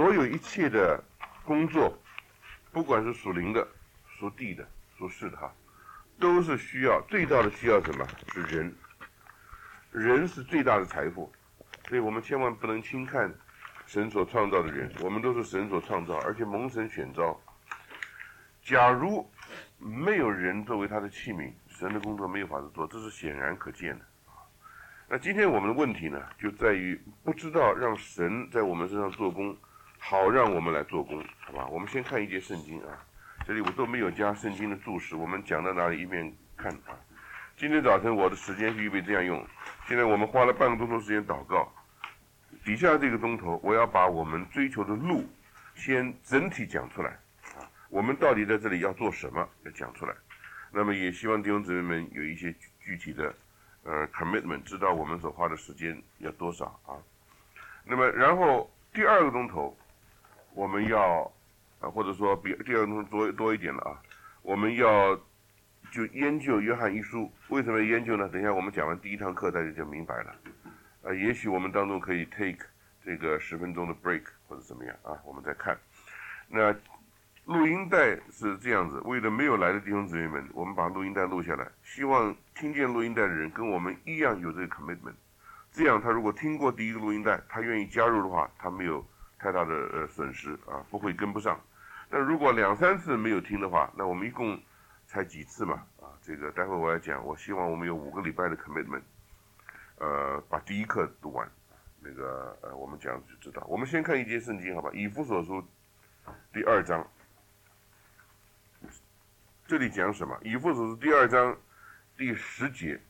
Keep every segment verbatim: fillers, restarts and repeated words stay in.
所有一切的工作，不管是属灵的、属地的、属世的哈，都是需要最大的需要什么？是人。人是最大的财富，所以我们千万不能轻看神所创造的人，我们都是神所创造，而且蒙神选召。假如没有人作为他的器皿，神的工作没有法子做，这是显然可见的。那今天我们的问题呢，就在于不知道让神在我们身上做工，好让我们来做工，好吧？我们先看一节圣经啊，这里我都没有加圣经的注释，我们讲到哪里一边看啊。今天早晨我的时间是预备这样用，现在我们花了半个钟头时间祷告，底下这个钟头我要把我们追求的路先整体讲出来啊，我们到底在这里要做什么要讲出来。那么也希望弟兄姊妹们有一些具体的呃 commitment， 知道我们所花的时间要多少啊。那么然后第二个钟头我们要啊，或者说比第二个钟头多多一点了啊，我们要就研究约翰一书。为什么研究呢？等一下我们讲完第一堂课大家就明白了。呃，也许我们当中可以 take 这个十分钟的 break 或者怎么样啊，我们再看。那录音带是这样子，为了没有来的弟兄姊妹们，我们把录音带录下来，希望听见录音带的人跟我们一样有这个 commitment。这样他如果听过第一个录音带，他愿意加入的话，他没有太大的呃损失啊，不会跟不上。但如果两三次没有听的话，那我们一共才几次嘛啊，这个待会我来讲，我希望我们有五个礼拜的 commitment， 呃，把第一课读完。那个呃，我们讲就知道。我们先看一节圣经，好吧？以弗所书第二章。这里讲什么？以弗所书第二章第十节，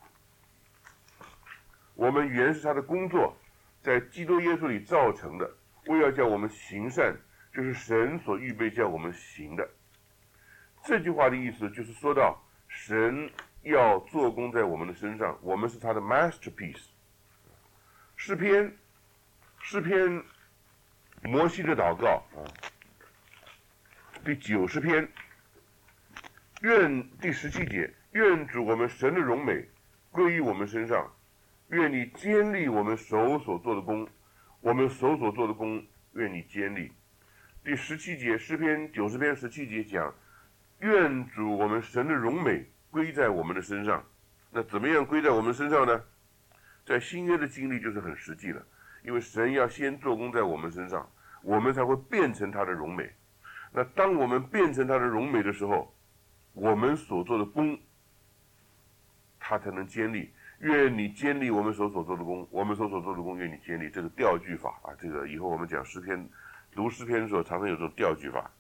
我们原是他的工作，在基督耶稣里造成的，为要叫我们行善，就是神所预备叫我们行的。这句话的意思就是说到神要做工在我们的身上，我们是他的 masterpiece。 诗篇诗篇摩西的祷告啊，第九十篇，愿第十七节，愿主我们神的荣美归于我们身上，愿你坚立我们手所做的工，我们手所做的工愿你坚立。第十七节，诗篇九十篇十七节讲，愿主我们神的荣美归在我们的身上。那怎么样归在我们身上呢？在新约的经历就是很实际了，因为神要先做工在我们身上，我们才会变成他的荣美。那当我们变成他的荣美的时候，我们所做的工他才能坚立。愿你坚立我们手所做的工，我们手所做的工愿你坚立。这个调句法啊，这个以后我们讲诗篇，读诗篇的时候常常有这种调句法。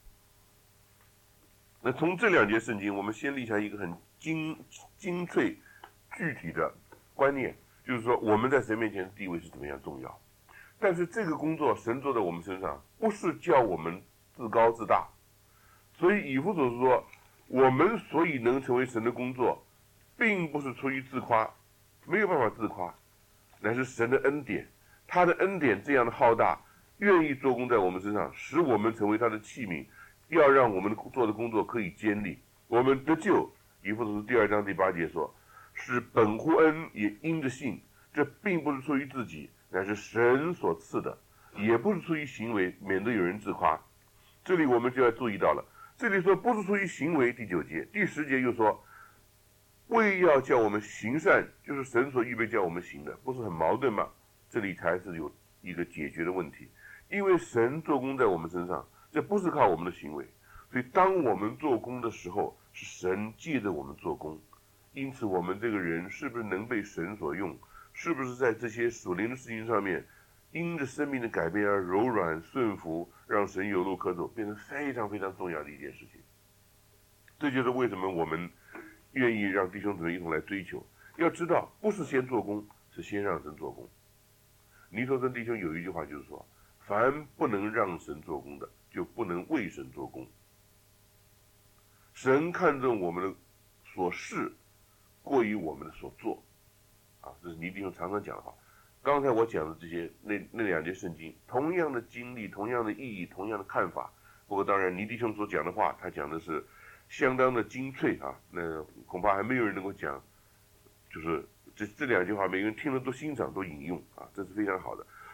那从这两节圣经，我们先立下一个很精精粹具体的观念，就是说我们在神面前的地位是怎么样重要。但是这个工作神做在我们身上，不是叫我们自高自大。所以以弗所书说，我们所以能成为神的工作，并不是出于自夸，没有办法自夸，乃是神的恩典。他的恩典这样的浩大，愿意做工在我们身上，使我们成为他的器皿，要让我们做的工作可以坚立。我们得救，以弗所书第二章第八节说，是本乎恩，也因着信。这并不是出于自己，乃是神所赐的，也不是出于行为，免得有人自夸。这里我们就要注意到了，这里说不是出于行为，第九节，第十节又说，为要叫我们行善，就是神所预备叫我们行的，不是很矛盾吗？这里才是有一个解决的问题，因为神做工在我们身上，这不是靠我们的行为，所以当我们做工的时候，是神借着我们做工。因此我们这个人是不是能被神所用，是不是在这些属灵的事情上面，因着生命的改变而柔软顺服，让神有路可走，变成非常非常重要的一件事情。这就是为什么我们愿意让弟兄姊妹一同来追求。要知道，不是先做工，是先让神做工。尼托生弟兄有一句话就是说，凡不能让神做工的，就不能为神做工。神看重我们的所事过于我们的所做啊，这是尼弟兄常常讲的话。刚才我讲的这些那那两节圣经，同样的经历，同样的意义，同样的看法。不过当然，尼弟兄所讲的话，他讲的是相当的精粹啊，那恐怕还没有人能够讲，就是这这两句话，每个人听了都欣赏，都引用啊，这是非常好的。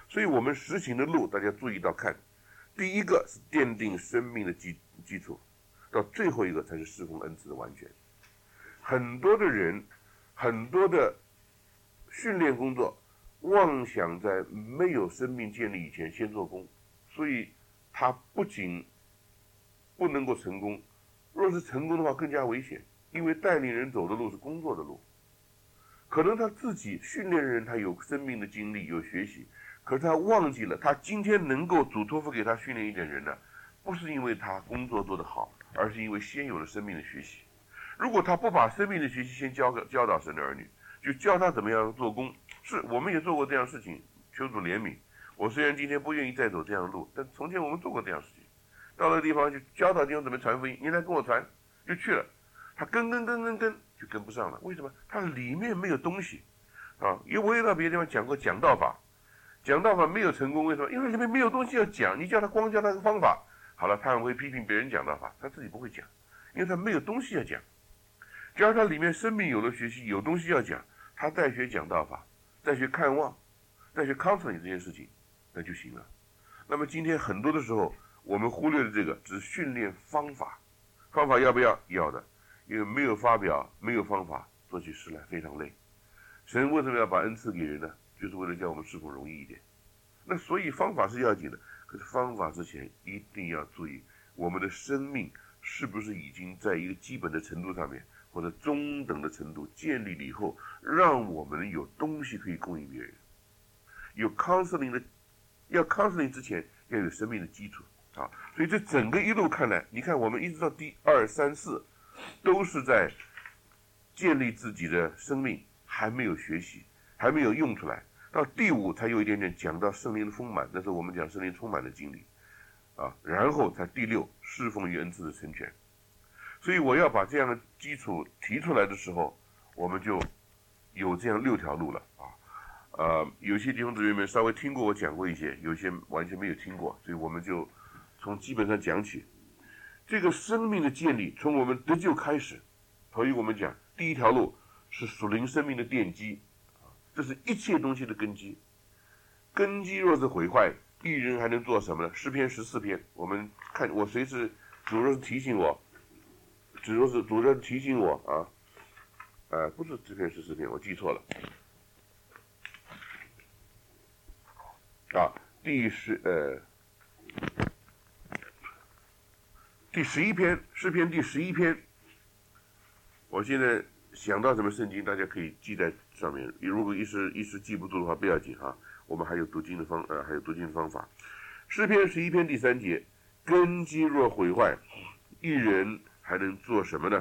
所以我们实行的路，大家注意到看，第一个是奠定生命的基基础，到最后一个才是侍奉恩赐的完全。很多的人，很多的训练工作，妄想在没有生命建立以前先做工，所以他不仅不能够成功，若是成功的话更加危险，因为带领人走的路是工作的路。可能他自己训练人，他有生命的经历，有学习，可是他忘记了，他今天能够主托付给他训练一点人呢，不是因为他工作做得好，而是因为先有了生命的学习。如果他不把生命的学习先教教导神的儿女，就教他怎么样做工，是我们也做过这样的事情，求主怜悯。我虽然今天不愿意再走这样的路，但从前我们做过这样的事情。到了地方就教导弟兄怎么传福音，你来跟我传，就去了。他跟跟跟跟跟就跟不上了，为什么？他里面没有东西啊！因为我也到别的地方讲过讲道法，讲道法没有成功，为什么？因为里面没有东西要讲，你叫他光教他个方法，好了，他很会批评别人讲道法，他自己不会讲，因为他没有东西要讲。假如他里面生命有了学习，有东西要讲，他再学讲道法，再学看望，再学 counseling 这件事情，那就行了。那么今天很多的时候，我们忽略了这个，只训练方法，方法要不要？要的。因为没有发表，没有方法，做起事来非常累。神为什么要把恩赐给人呢？就是为了叫我们侍奉容易一点。那所以方法是要紧的，可是方法之前一定要注意，我们的生命是不是已经在一个基本的程度上面，或者中等的程度建立了以后，让我们有东西可以供应别人。有 counseling 的，要 counseling 之前要有生命的基础啊。所以这整个一路看来，你看我们一直到第二三四。都是在建立自己的生命，还没有学习，还没有用出来。到第五才有一点点讲到圣灵的丰满，那是我们讲圣灵充满的经历啊。然后才第六侍奉与恩赐的成全。所以我要把这样的基础提出来的时候，我们就有这样六条路了啊。呃，有些弟兄姊妹们稍微听过我讲过一些，有些完全没有听过，所以我们就从基本上讲起。这个生命的建立，从我们得救开始，所以我们讲第一条路是属灵生命的奠基，这是一切东西的根基。根基若是毁坏，一人还能做什么呢？诗篇十四篇，我们看，我随时主若是提醒我，主若是主若是提醒我啊，呃，不是这篇十四篇，我记错了啊，第十呃。第十一篇，诗篇第十一篇，我现在想到什么圣经，大家可以记在上面。如果一时一时记不住的话，不要紧哈，我们还有读经的方呃，还有读经的方法。诗篇十一篇第三节，根基若毁坏，一人还能做什么呢？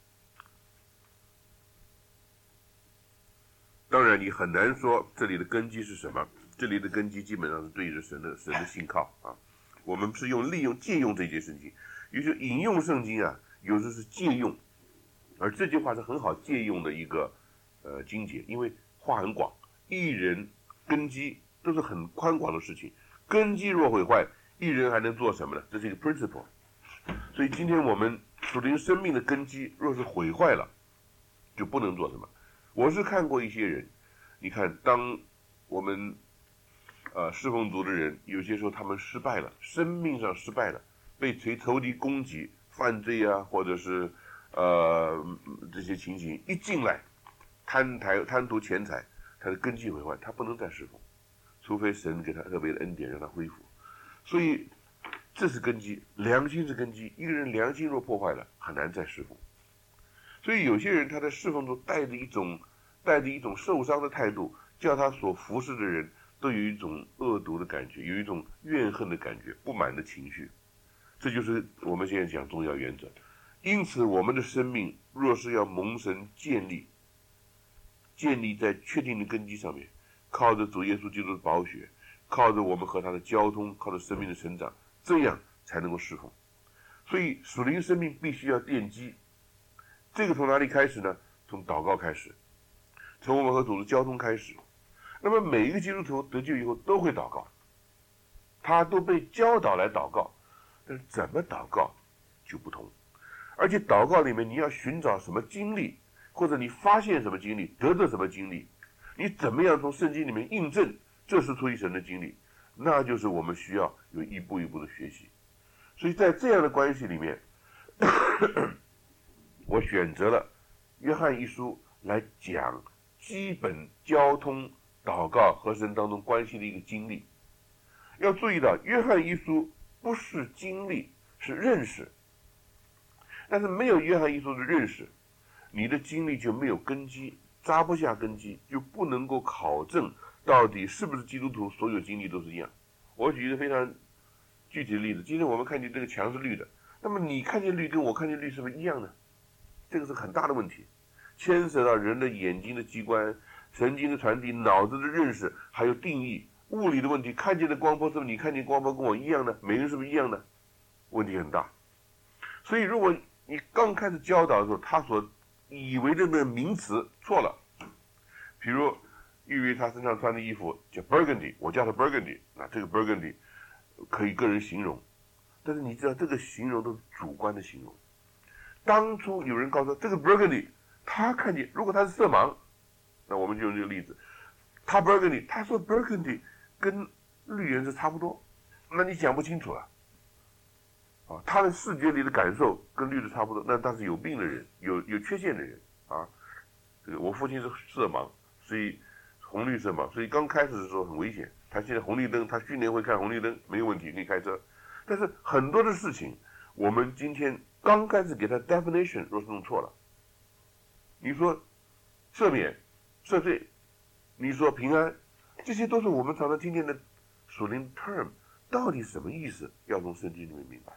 当然，你很难说这里的根基是什么。这里的根基基本上是对着神的神的信靠啊。我们是用利用借用这些圣经。也就是引用圣经啊，有时是借用，而这句话是很好借用的一个呃经节，因为话很广，一人根基都是很宽广的事情。根基若毁坏，一人还能做什么呢？这是一个 principle。所以今天我们属灵生命的根基若是毁坏了，就不能做什么。我是看过一些人，你看，当我们呃侍奉主的人，有些时候他们失败了，生命上失败了。被随仇敌攻击、犯罪啊，或者是呃这些情形一进来，贪财贪图钱财，他的根基毁坏，他不能再侍奉，除非神给他特别的恩典让他恢复。所以这是根基，良心是根基。一个人良心若破坏了，很难再侍奉。所以有些人他在侍奉中带着一种带着一种受伤的态度，叫他所服侍的人都有一种恶毒的感觉，有一种怨恨的感觉，不满的情绪。这就是我们现在讲重要原则。因此我们的生命若是要蒙神建立，建立在确定的根基上面，靠着主耶稣基督的宝血，靠着我们和他的交通，靠着生命的成长，这样才能够侍奉。所以属灵生命必须要奠基。这个从哪里开始呢？从祷告开始，从我们和主的交通开始。那么每一个基督徒得救以后都会祷告，他都被教导来祷告，但是怎么祷告就不同。而且祷告里面你要寻找什么经历，或者你发现什么经历，得到什么经历，你怎么样从圣经里面印证这是出于神的经历，那就是我们需要有一步一步的学习。所以在这样的关系里面，我选择了约翰一书来讲基本交通祷告和神当中关系的一个经历。要注意到，约翰一书不是经历，是认识。但是没有约翰一书的认识，你的经历就没有根基，扎不下根基，就不能够考证到底是不是基督徒所有经历都是一样。我举一个非常具体的例子，今天我们看见这个墙是绿的，那么你看见绿跟我看见绿是不是一样呢？这个是很大的问题，牵涉到人的眼睛的机关、神经的传递、脑子的认识，还有定义、物理的问题。看见的光波是不是你看见光波跟我一样呢？每个人是不是一样的？问题很大。所以如果你刚开始教导的时候，他所以为的那个名词错了，比如玉为他身上穿的衣服叫 burgundy， 我叫他 burgundy， 那这个 burgundy 可以个人形容，但是你知道这个形容都是主观的形容。当初有人告诉他这个 burgundy， 他看见，如果他是色盲，那我们就用这个例子，他 burgundy， 他说 burgundy 跟绿颜色差不多，那你讲不清楚了。啊，他的视觉里的感受跟绿的差不多，那他是有病的人，有有缺陷的人啊。这个我父亲是色盲，所以红绿色盲，所以刚开始的时候很危险。他现在红绿灯，他训练会看红绿灯，没有问题，可以开车。但是很多的事情，我们今天刚开始给他 definition 若是弄错了，你说赦免、赦罪，你说平安，这些都是我们常常听见的属灵 term， 到底什么意思？要从圣经里面明白。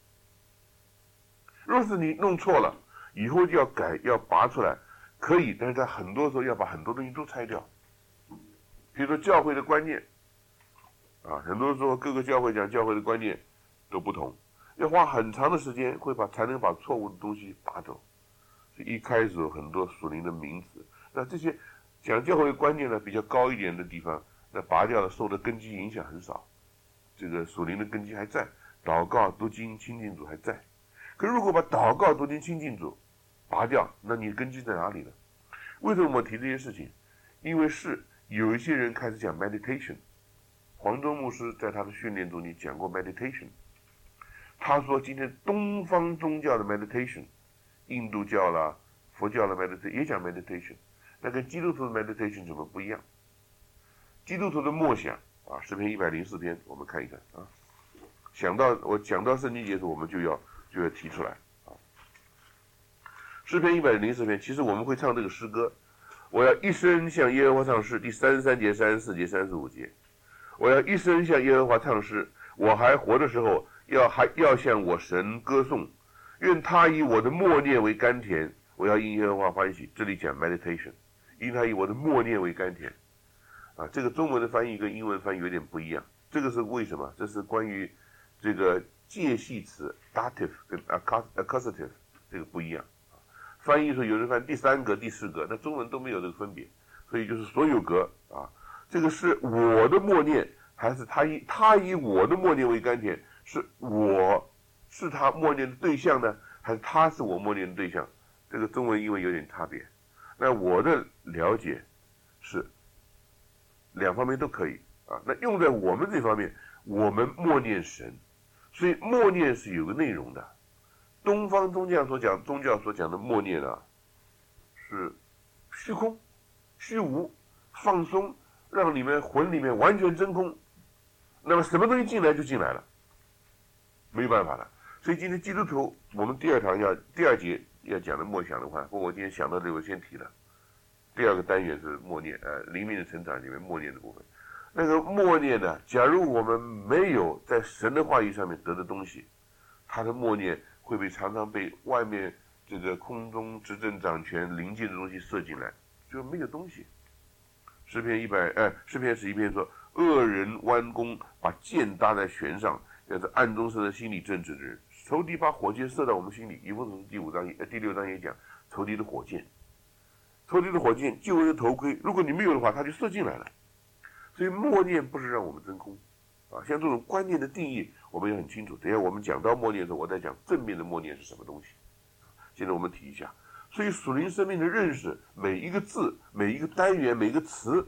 若是你弄错了，以后就要改，要拔出来，可以，但是在很多时候要把很多东西都拆掉。比如说教会的观念，啊，很多时候各个教会讲教会的观念都不同，要花很长的时间会把才能把错误的东西拔走。所以一开始有很多属灵的名词，那这些讲教会的观念呢比较高一点的地方，那拔掉了，受的根基影响很少，这个属灵的根基还在，祷告、读经、亲近主还在。可如果把祷告、读经、亲近主拔掉，那你的根基在哪里呢？为什么我提这些事情？因为是有一些人开始讲 meditation。黄州牧师在他的训练中，你讲过 meditation。他说今天东方宗教的 meditation， 印度教啦、佛教的 meditation 也讲 meditation， 那跟基督徒的 meditation 怎么不一样？基督徒的默想啊，诗篇一百零四篇，我们看一看啊。想到我讲到圣经节的时候，我们就要就要提出来啊。诗篇一百零四篇，其实我们会唱这个诗歌，我要一生向耶和华唱诗，第三十三节、三十四节、三十五节，我要一生向耶和华唱诗，我还活的时候要还要向我神歌颂，愿他以我的默念为甘甜，我要因耶和华欢喜。这里讲 meditation， 因他以我的默念为甘甜啊，这个中文的翻译跟英文翻译有点不一样，这个是为什么？这是关于这个介系词 dative 跟 accusative 这个不一样。翻译的时候有人翻第三格、第四格，那中文都没有这个分别，所以就是所有格啊。这个是我的默念，还是他以他以我的默念为甘甜？是我是他默念的对象呢，还是他是我默念的对象？这个中文英文有点差别。那我的了解是两方面都可以啊。那用在我们这方面，我们默念神，所以默念是有个内容的。东方宗教所讲宗教所讲的默念啊，是虚空、虚无、放松，让你们魂里面完全真空。那么什么东西进来就进来了，没有办法了。所以今天基督徒，我们第二堂要第二节要讲的默想的话，不过我今天想到这个，我先提了。第二个单元是默念，呃，灵命的成长里面默念的部分。那个默念呢，假如我们没有在神的话语上面得的东西，他的默念会被常常被外面这个空中执政掌权临近的东西射进来，就没有东西。诗篇一百，哎，诗篇十一篇说，恶人弯弓，把箭搭在弦上，要在暗中射在心里正直的人。仇敌把火箭射到我们心里，以弗所书第五章、呃、第六章也讲仇敌的火箭，仇敌的火箭救恩的头盔，如果你没有的话，它就射进来了。所以默念不是让我们真空啊，像这种观念的定义，我们也很清楚。等一下我们讲到默念的时候，我再讲正面的默念是什么东西。现在我们提一下，所以属灵生命的认识，每一个字、每一个单元、每一个词，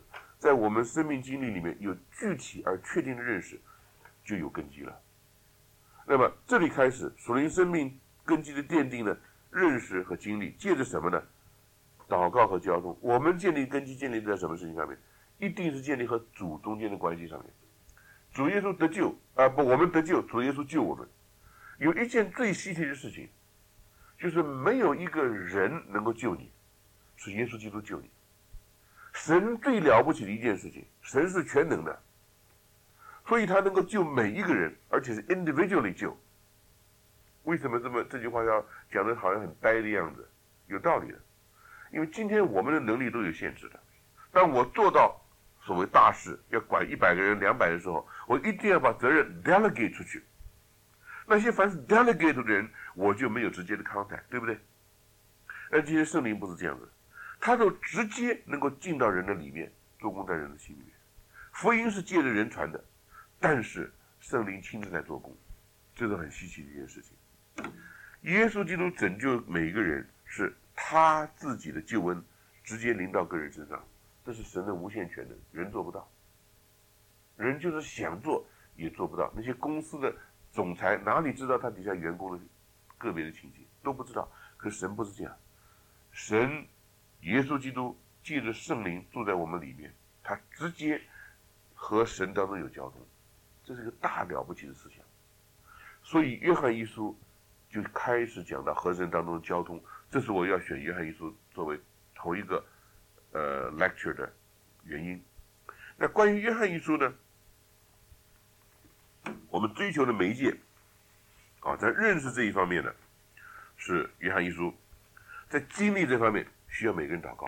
在我们生命经历里面有具体而确定的认识，就有根基了。那么这里开始属灵生命根基的奠定呢，认识和经历，借着什么呢？祷告和交通。我们建立根基建立在什么事情上面？一定是建立和主中间的关系上面。主耶稣得救啊、呃、不，我们得救，主耶稣救我们。有一件最稀奇的事情，就是没有一个人能够救你，是耶稣基督救你。神最了不起的一件事情，神是全能的，所以他能够救每一个人，而且是 individually 救。为什么这么这句话要讲的好像很呆的样子？有道理的，因为今天我们的能力都有限制的。当我做到所谓大事，要管一百个人、两百人的时候，我一定要把责任 delegate 出去。那些凡是 delegate 的人，我就没有直接的 contact， 对不对？但今天圣灵不是这样子，他就直接能够进到人的里面，做工在人的心里面。福音是借着人传的，但是圣灵亲自在做工，这是很稀奇的一件事情。耶稣基督拯救每一个人，是他自己的救恩直接临到个人身上，这是神的无限权能，人做不到。人就是想做也做不到。那些公司的总裁哪里知道他底下员工的个别的情形，都不知道。可是神不是这样，神耶稣基督借着圣灵住在我们里面，他直接和神当中有交通，这是个大了不起的事情。所以约翰一书就开始讲到和神当中的交通，这是我要选约翰一书作为头一个呃 lecture 的原因。那关于约翰一书呢，我们追求的媒介啊，在认识这一方面呢，是约翰一书；在经历这方面，需要每个人祷告。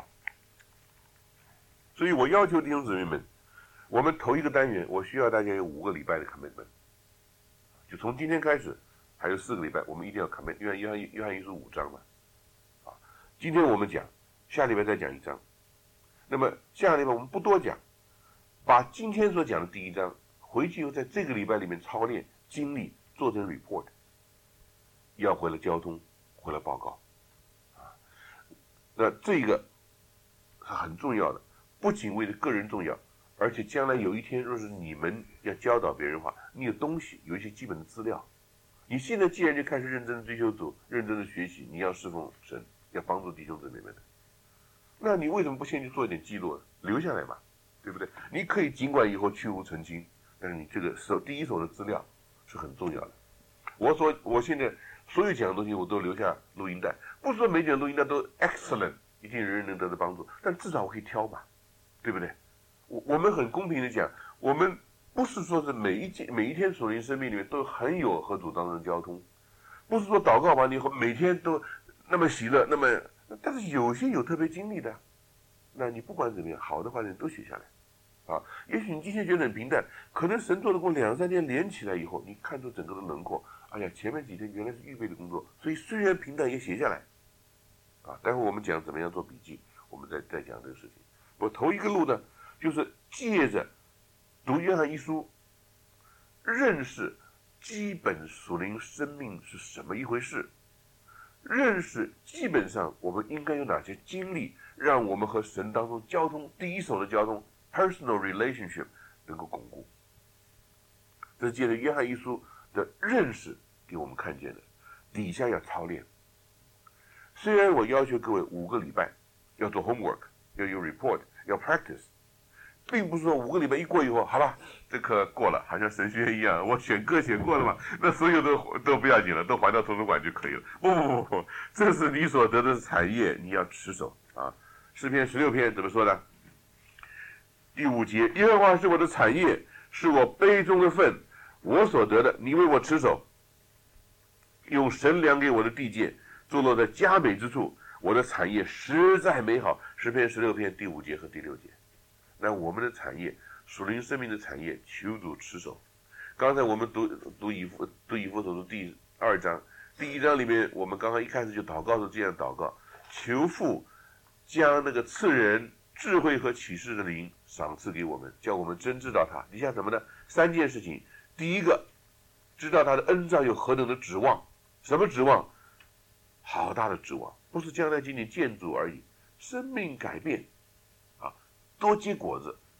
所以我要求弟兄姊妹们，我们头一个单元，我需要大家有五个礼拜的 commitment， 就从今天开始，还有四个礼拜，我们一定要 commit， 因为约翰约翰一书五章嘛，啊，今天我们讲，下礼拜再讲一章，那么下个礼拜我们不多讲，把今天所讲的第一章回去以后，在这个礼拜里面操练经历，做成 report， 要回来交通，回来报告，啊，那这个是很重要的，不仅为了个人重要，而且将来有一天，若是你们要教导别人的话，你有东西，有一些基本的资料。你现在既然就开始认真的追求主，认真的学习，你要侍奉神，要帮助弟兄姊妹们的，那你为什么不先去做一点记录，留下来嘛，对不对？你可以尽管以后去无存菁，但是你这个手第一手的资料是很重要的。我所我现在所有讲的东西，我都留下录音带，不是说每讲录音带都 excellent， 一定人人能得到帮助，但至少我可以挑嘛，对不对？我我们很公平的讲，我们不是说是每一件每一天属灵生命里面都很有和主当中的交通，不是说祷告完了以后每天都那么喜乐，那么但是有些有特别经历的，那你不管怎么样，好的话你都写下来，啊，也许你今天觉得很平淡，可能神做的工两三天连起来以后，你看出整个的轮廓，哎呀，前面几天原来是预备的工作，所以虽然平淡也写下来，啊，待会我们讲怎么样做笔记，我们再再讲这个事情。我头一个路呢，就是借着读约翰一书，认识基本属灵生命是什么一回事，认识基本上我们应该有哪些经历，让我们和神当中交通第一手的交通 personal relationship 能够巩固。这是借着约翰一书的认识给我们看见的，底下要操练。虽然我要求各位五个礼拜要做 homework， 要有 report， 要 practice，并不是说五个礼拜一过以后，好了，这课过了，好像神学院一样，我选课选过了嘛，那所有都都不要紧了，都还到图书馆就可以了。不不不不，这是你所得的产业，你要持守啊。诗篇十六篇怎么说的？第五节，耶和华是我的产业，是我杯中的份，我所得的，你为我持守。用神量给我的地界，坐落在佳美之处，我的产业实在美好。诗篇十六篇第五节和第六节。那我们的产业，属灵生命的产业，求主持守。刚才我们读读以弗读以弗所书第二章，第一章里面，我们刚刚一开始就祷告是这样祷告：求父将那个赐人智慧和启示的灵赏赐给我们，叫我们真知道他。底下什么呢？三件事情。第一个，知道他的恩召有何等的指望。什么指望？好大的指望，不是将来仅仅见主而已，生命改变。多结果子，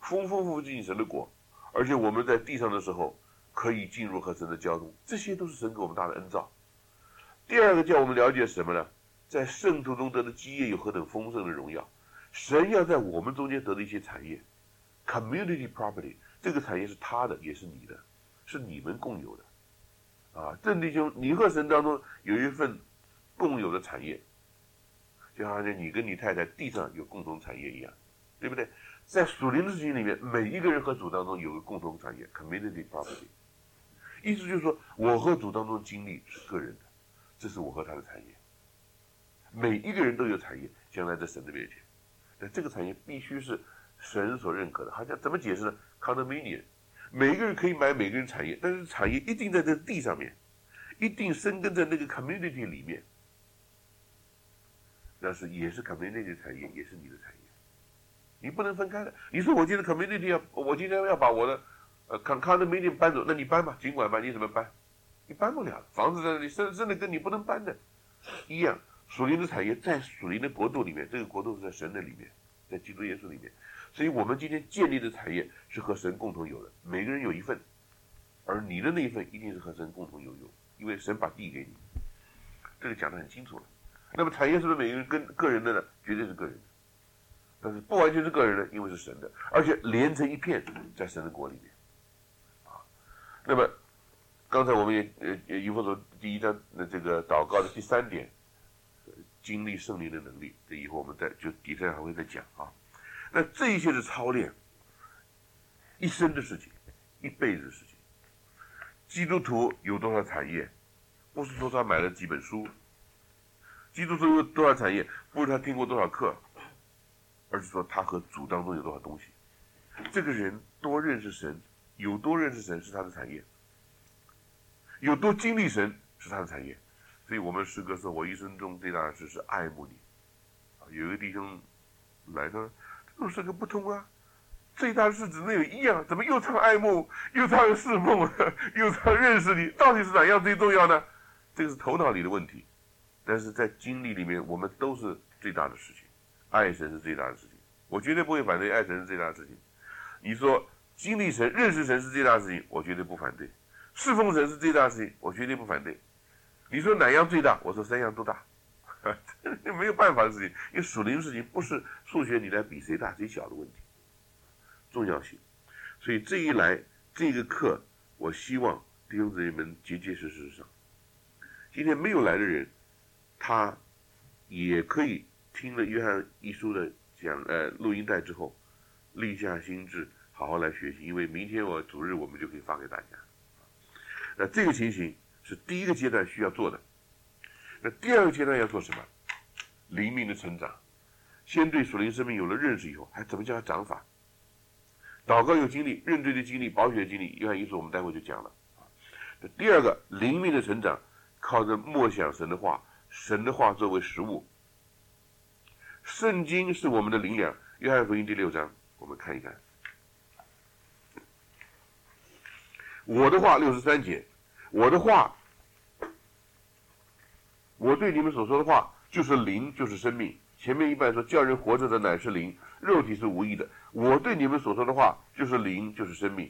丰丰富富进神的国，而且我们在地上的时候可以进入和神的交通，这些都是神给我们大的恩造。第二个叫我们了解什么呢？在圣徒中得的基业有何等丰盛的荣耀，神要在我们中间得的一些产业 community property， 这个产业是他的也是你的，是你们共有的啊。正弟兄，你和神当中有一份共有的产业，就好像你跟你太太地上有共同产业一样，对不对？在属灵的事情里面，每一个人和主当中有个共同产业 community property， 意思就是说我和主当中经历是个人的，这是我和他的产业。每一个人都有产业，将来在神的面前，那这个产业必须是神所认可的。好像怎么解释呢 ？condominium， 每一个人可以买每个人产业，但是产业一定在这地上面，一定生根在那个 community 里面。那是也是 community 的产业，也是你的产业，你不能分开的。你说我今天 community 要，我今天要把我的呃 condominium 搬走，那你搬吧，尽管搬，你怎么搬？你搬不了，房子在那里，真真的跟你不能搬的一样。属灵的产业在属灵的国度里面，这个国度是在神的里面，在基督耶稣里面，所以我们今天建立的产业是和神共同有的，每个人有一份，而你的那一份一定是和神共同有用，因为神把地给你，这个讲得很清楚了。那么产业是不是每个人跟个人的呢？绝对是个人的，但是不完全是个人的，因为是神的，而且连成一片在神的国里面啊。那么刚才我们也呃以弗所第一章的这个祷告的第三点，经历圣灵的能力，这以后我们再就底下还会再讲啊。那这一些是操练，一生的事情，一辈子的事情。基督徒有多少产业，不是说他买了几本书；基督徒有多少产业，不是他听过多少课，而是说他和主当中有多少东西。这个人多认识神，有多认识神是他的产业，有多经历神是他的产业。所以我们诗歌说，我一生中最大的事是爱慕你。有一个弟兄来说，这种诗歌不通啊，最大的事只能有一样，怎么又唱爱慕，又唱侍奉，又唱认识你，到底是哪样最重要呢？这个是头脑里的问题，但是在经历里面，我们都是最大的事情，爱神是最大的事情，我绝对不会反对爱神是最大的事情。你说经历神、认识神是最大的事情，我绝对不反对；侍奉神是最大的事情，我绝对不反对。你说哪样最大？我说三样都大，这没有办法的事情。因为属灵的事情不是数学你来比谁大谁小的问题，重要性。所以这一来这个课，我希望弟兄姊妹们结结实实上。今天没有来的人，他也可以听了约翰一书的讲呃录音带之后，立下心志，好好来学习。因为明天我主日我们就可以发给大家。那这个情形是第一个阶段需要做的。那第二个阶段要做什么？灵命的成长。先对属灵生命有了认识以后，还怎么叫它长法？祷告有经历，认罪的经历，宝血的经历，约翰一书我们待会就讲了。那第二个灵命的成长，靠着默想神的话，神的话作为食物。圣经是我们的灵粮。约翰福音第六章，我们看一看。我的话六十三节，我的话，我对你们所说的话，就是灵，就是生命。前面一半说，叫人活着的乃是灵，肉体是无益的。我对你们所说的话，就是灵，就是生命。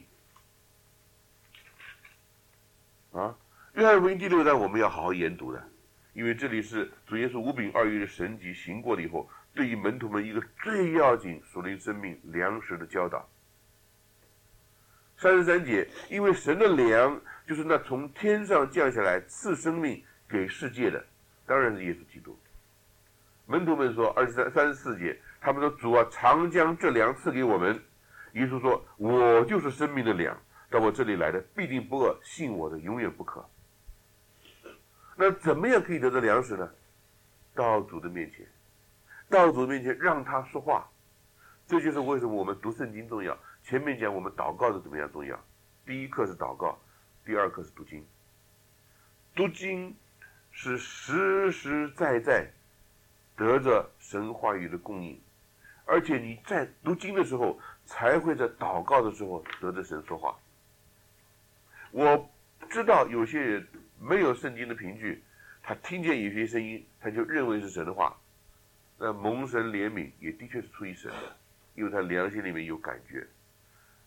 啊，约翰福音第六章我们要好好研读的，因为这里是主耶稣五饼二鱼的神迹行过了以后，对于门徒们一个最要紧属灵生命粮食的教导。三十三节，因为神的粮就是那从天上降下来赐生命给世界的，当然是耶稣基督。门徒们说，二十三三十四节，他们说主啊，常将这粮赐给我们。耶稣说，我就是生命的粮，到我这里来的必定不饿，信我的永远不渴。那怎么样可以得到粮食呢？到主的面前，到主的面前让他说话。这就是为什么我们读圣经重要。前面讲我们祷告是怎么样重要，第一课是祷告，第二课是读经。读经是实实在在得着神话语的供应，而且你在读经的时候，才会在祷告的时候得着神说话。我知道有些人没有圣经的凭据，他听见有些声音，他就认为是神的话。那蒙神怜悯也的确是出于神的，因为他良心里面有感觉。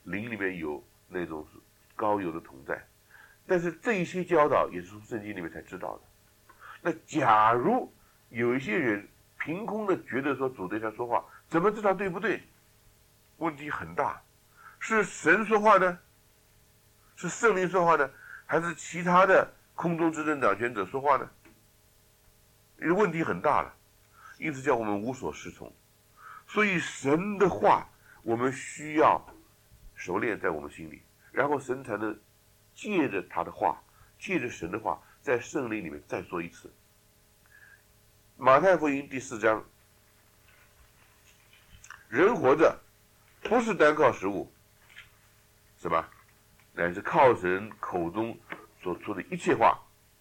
灵里面有那种高有的同在，但是这些教导也是从圣经里面才知道的。那假如有一些人凭空的觉得说主对他说话，怎么知道对不对？问题很大，是神说话呢？是圣灵说话呢？还是其他的空中执政掌权者说话呢？问题很大了，因此叫我们无所适从。所以神的话我们需要熟练在我们心里，然后神才能借着他的话，借着神的话在圣灵里面再说一次。马太福音第四章，人活着不是单靠食物，是吧？乃是靠神口中所出的一切话。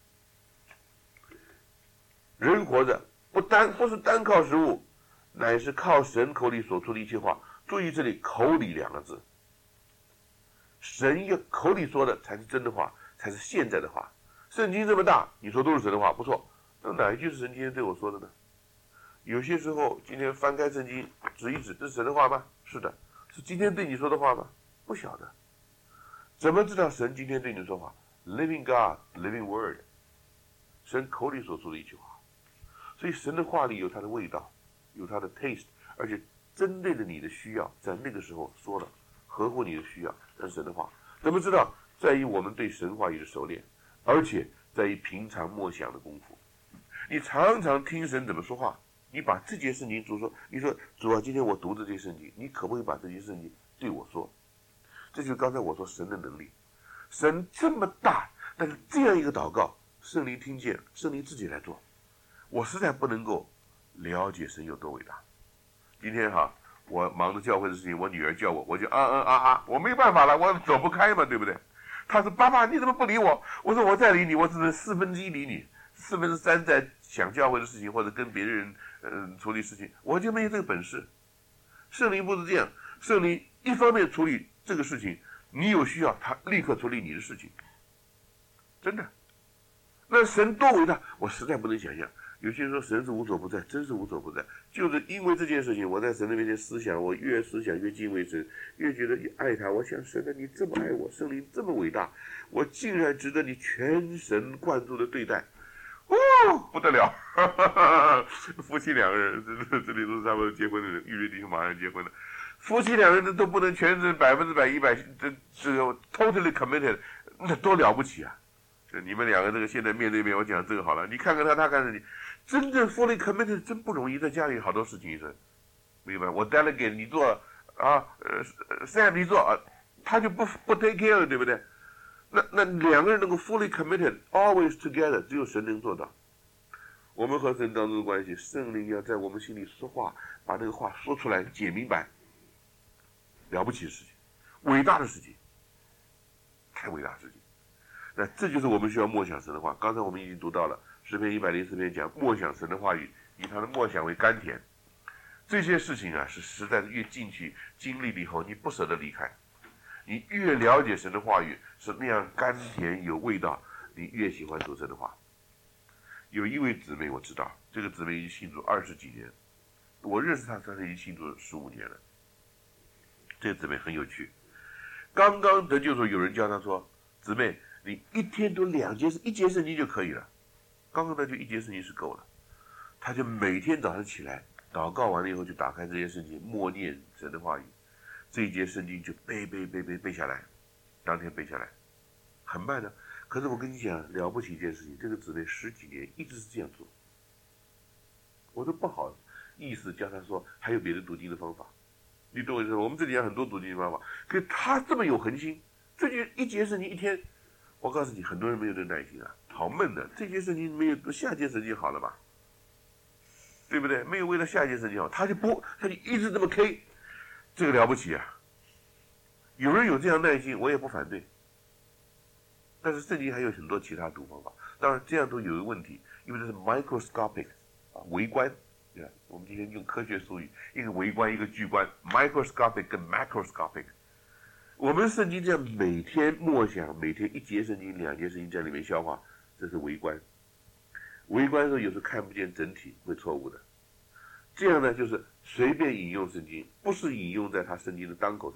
人活着不单不是单靠食物，乃是靠神口里所出的一切话。注意这里口里两个字，神要口里说的才是真的话，才是现在的话。圣经这么大，你说都是神的话，不错。那哪一句是神今天对我说的呢？有些时候今天翻开圣经指一指，这是神的话吗？是的。是今天对你说的话吗？不晓得。怎么知道神今天对你说话？ Living God, Living Word， 神口里所说的一句话。所以神的话里有它的味道，有它的 taste， 而且针对着你的需要，在那个时候说了合乎你的需要，这是神的话。怎么知道？在于我们对神话语的熟练，而且在于平常默想的功夫。你常常听神怎么说话，你把这节圣经主说，你说主啊，今天我读这节圣经，你可不可以把这节圣经对我说？这就是刚才我说神的能力。神这么大，但是这样一个祷告，圣灵听见，圣灵自己来做。我实在不能够了解神有多伟大。今天哈，我忙着教会的事情，我女儿叫我，我就啊啊啊啊，我没办法了，我走不开嘛，对不对？她说爸爸你怎么不理我？我说我再理你，我只能四分之一理你，四分之三在想教会的事情或者跟别人嗯、呃、处理事情，我就没有这个本事。圣灵不是这样，圣灵一方面处理这个事情，你有需要他立刻处理你的事情，真的。那神多伟大，我实在不能想象。有些人说神是无所不在，真是无所不在。就是因为这件事情，我在神的面前思想，我越思想越敬畏神，越觉得爱他。我想神啊，你这么爱我，圣灵这么伟大，我竟然值得你全神贯注的对待。哦，不得了！哈哈哈哈，夫妻两个人，这这里都是他们结婚的人，预约弟兄马上结婚了。夫妻两个人都不能全是百分之百一百，这这个 totally committed， 那多了不起啊！你们两个这个现在面对面，我讲这个好了，你看看他，他看着你，真正 fully committed 真不容易，在家里好多事情是，明白？我 delegate 你做啊，呃 Sam 你做啊，他就不不 take care 了，对不对？那那两个人能够 fully committed always together， 只有神能做到。我们和神当中的关系，圣灵要在我们心里说话，把那个话说出来，解明白，了不起的事情，伟大的事情，太伟大的事情。那这就是我们需要默想神的话。刚才我们已经读到了诗篇一百零四篇讲默想神的话语，以他的默想为甘甜。这些事情啊，是实在是越进去经历了以后，你不舍得离开。你越了解神的话语是那样甘甜有味道，你越喜欢读神的话。有一位姊妹我知道，这个姊妹已经信主二十几年，我认识她，她已经信主十五年了。这个姊妹很有趣，刚刚得救的时候，有人教她说：“姊妹，你一天读两节一节圣经就可以了。”刚刚得救一节圣经是够了，她就每天早上起来祷告完了以后，就打开这些圣经，默念神的话语。这一节圣经就背背背背背下来，当天背下来，很慢的。可是我跟你讲，了不起一件事情，这个姊妹十几年一直是这样做，我都不好意思教她说还有别的读经的方法。你懂我意思吗？我们这里有很多读经的方法，可是她这么有恒心，这就一节圣经一天，我告诉你，很多人没有这个耐心啊，好闷的。这节圣经没有下节圣经好了吧？对不对？没有为了下节圣经好，他就不，他就一直这么 K。这个了不起啊！有人有这样耐心，我也不反对。但是圣经还有很多其他读方法，当然这样都有一个问题，因为这是 microscopic 啊，微观。对吧？我们今天用科学术语，一个微观，一个巨观 ，microscopic 跟 macroscopic。我们圣经这样每天默想，每天一节圣经、两节圣经在里面消化，这是微观。微观的时候有时候看不见整体，会错误的。这样呢，就是随便引用圣经，不是引用在他圣经的当口上面，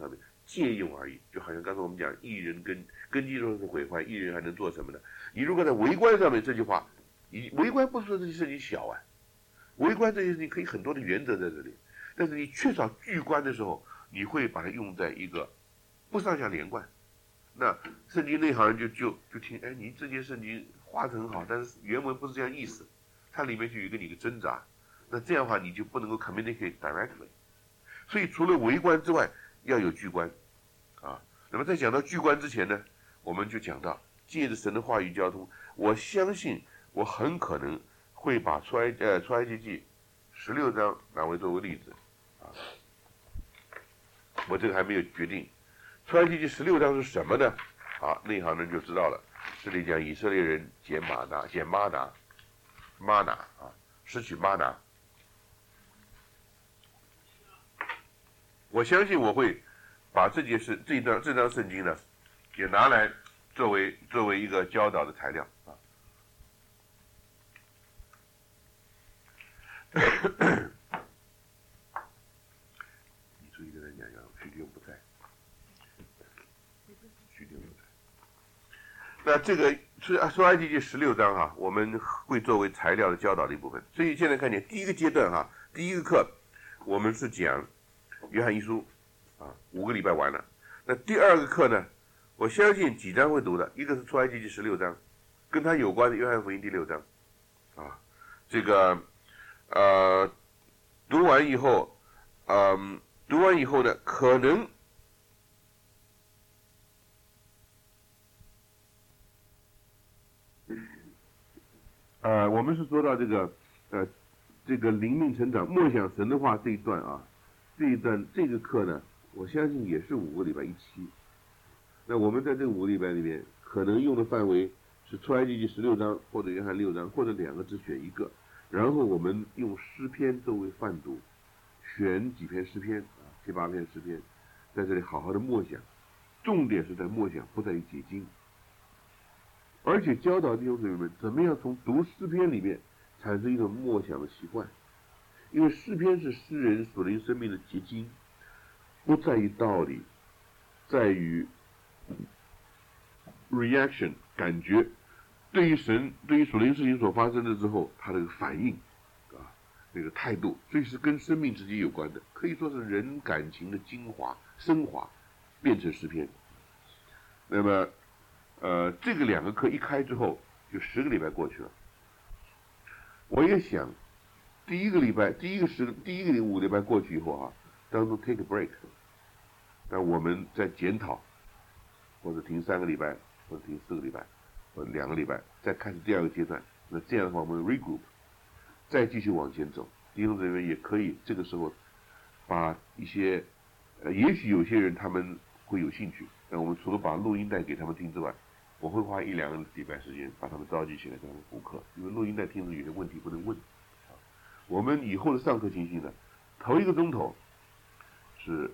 借用而已。就好像刚才我们讲，一人根根基若是毁坏，一人还能做什么呢？你如果在微观上面这句话，你微观不是说这些事情小啊，微观这些事情可以很多的原则在这里，但是你缺少巨观的时候，你会把它用在一个不上下连贯。那圣经内行人就就就听，哎，你这件圣经画得很好，但是原文不是这样意思，它里面就有一个你的挣扎。那这样的话，你就不能够 communicate directly。所以除了微观之外，要有巨观，啊。那么在讲到巨观之前呢，我们就讲到借着神的话语交通，我相信我很可能会把出埃呃出埃及记十六章拿为作为例子，啊。我这个还没有决定。出埃及记十六章是什么呢？啊，内行人就知道了。这里讲以色列人捡玛拿，捡玛拿，玛拿啊，失去玛拿。我相信我会把这件事、这段、这张圣经呢，也拿来作为作为一个教导的材料啊。你注意跟他讲讲，徐弟兄不在，徐弟兄不在。那这个是出埃及记十六章哈，我们会作为材料的教导的一部分。所以现在看见第一个阶段哈，第一个课我们是讲约翰一书，啊，五个礼拜完了。那第二个课呢，我相信几章会读的，一个是出埃及记十六章，跟它有关的约翰福音第六章，啊，这个呃读完以后，嗯、呃，读完以后呢，可能呃，我们是说到这个呃这个灵命成长、默想神的话这一段啊。这一段这个课呢，我相信也是五个礼拜一期。那我们在这五个礼拜里面，可能用的范围是出埃及记十六章或者约翰六章，或者两个只选一个。然后我们用诗篇作为范读，选几篇诗篇啊，七八篇诗篇，在这里好好的默想，重点是在默想，不在于解经。而且教导弟兄姊妹们怎么样从读诗篇里面产生一种默想的习惯。因为诗篇是诗人属灵生命的结晶，不在于道理，在于 reaction 感觉，对于神、对于属灵事情所发生的之后，他的反应啊，那个态度，所以是跟生命直接有关的，可以说是人感情的精华升华，变成诗篇。那么，呃，这个两个课一开之后，就十个礼拜过去了，我也想。第一个礼拜，第一个十，第一个五礼拜过去以后啊，当中 take a break， 那我们再检讨，或者停三个礼拜，或者停四个礼拜，或者两个礼拜，再开始第二个阶段。那这样的话，我们 regroup， 再继续往前走。弟兄姊妹也可以这个时候把一些，呃，也许有些人他们会有兴趣，那我们除了把录音带给他们听之外，我会花一两个礼拜时间把他们召集起来，给他们补课，因为录音带听着有些问题不能问。我们以后的上课情形呢，头一个钟头是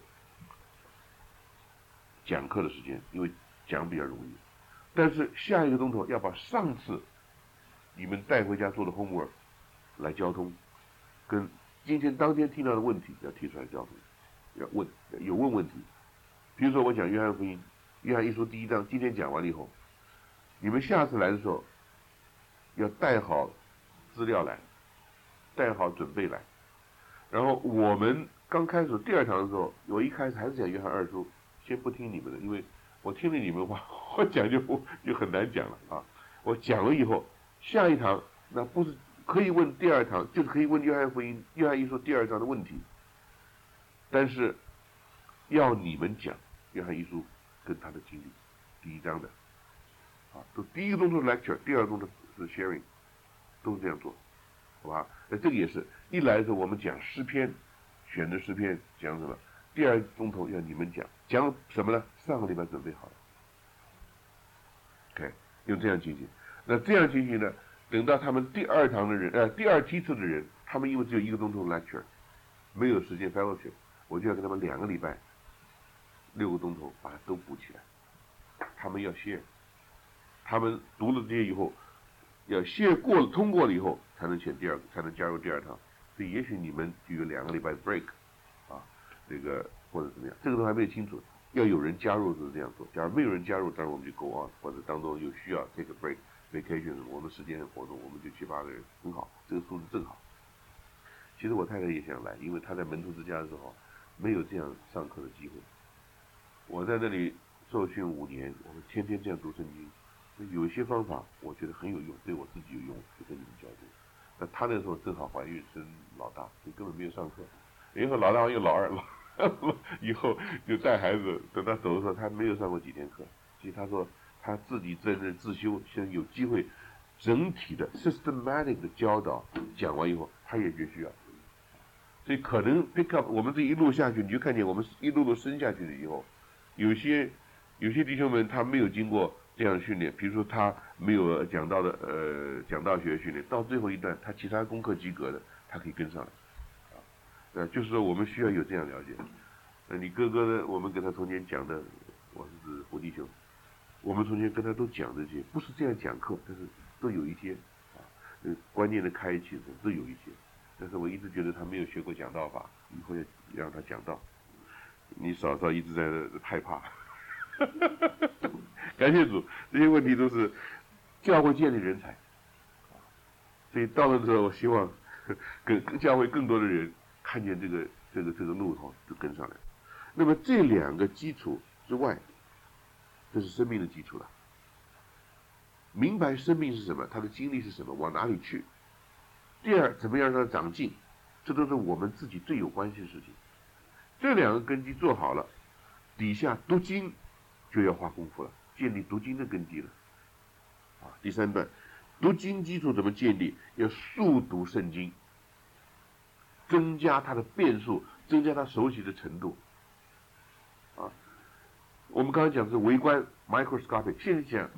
讲课的时间，因为讲比较容易，但是下一个钟头要把上次你们带回家做的 homework 来交通，跟今天当天听到的问题要提出来交通，要问有问问题。比如说我讲约翰福音，约翰一书第一章，今天讲完了以后，你们下次来的时候要带好资料来。带好准备来，然后我们刚开始第二堂的时候，我一开始还是讲约翰二书，先不听你们的，因为我听了你们话，我讲就就很难讲了啊。我讲了以后，下一堂那不是可以问第二堂，就是可以问约翰福音、约翰一书第二章的问题，但是要你们讲约翰一书跟他的经历，第一章的，啊，都第一个动作是 lecture， 第二个动作是 sharing， 都是这样做。好吧，那这个也是一来的时候我们讲诗篇，选的诗篇讲什么？第二钟头要你们讲，讲什么呢？上个礼拜准备好了 ，OK， 用这样进行。那这样进行呢？等到他们第二堂的人，呃，第二梯次的人，他们因为只有一个钟头 lecture， 没有时间 fellowship， 我就要跟他们两个礼拜，六个钟头把它都补起来。他们要 share， 他们读了这些以后。要share过了通过了以后，才能选第二个，才能加入第二堂。所以也许你们就有两个礼拜的 break， 啊，这个或者怎么样，这个都还没有清楚。 要有人加入就是这样做。假如没有人加入，当然我们就 go on， 或者当中有需要 take a break vacation， 我们时间活动，我们就七八个人，很好，这个数字正好。其实我太太也想来，因为她在门徒之家的时候没有这样上课的机会。我在那里受训五年，我们天天这样读圣经。有一些方法我觉得很有用，对我自己有用，就跟你们交流。那她那时候正好怀孕生老大，所以根本没有上课。以后老大又老二，老以后就带孩子，等他走的时候，他没有上过几天课。其实他说他自己真正自修，现在有机会整体的 systematic 的教导讲完以后，他也越需要。所以可能 pick up 我们这一路下去，你就看见我们一路路升下去了以后，有些有些弟兄们他没有经过这样的训练，比如说他没有讲道的呃讲道学训练，到最后一段他其他功课及格的，他可以跟上来。呃，就是说我们需要有这样了解。呃，你哥哥呢，我们跟他从前讲的，我是指胡弟兄，我们从前跟他都讲这些，不是这样讲课，但是都有一些啊，呃，观念的开启都有一些。但是我一直觉得他没有学过讲道法，以后要让他讲道。你嫂嫂一直在害怕，感谢主，这些问题都是教会建立人才，所以到了时候，我希望跟教会更多的人看见这个这个这个路头就跟上来。那么这两个基础之外，这是生命的基础了。明白生命是什么，他的经历是什么，往哪里去。第二，怎么样让它长进，这都是我们自己最有关系的事情。这两个根基做好了，底下读经就要花功夫了，建立读经的根基了。啊，第三段，读经基础怎么建立？要速读圣经，增加它的变数，增加它熟悉的程度。啊，我们刚才讲的是微观 microscopic， 现在讲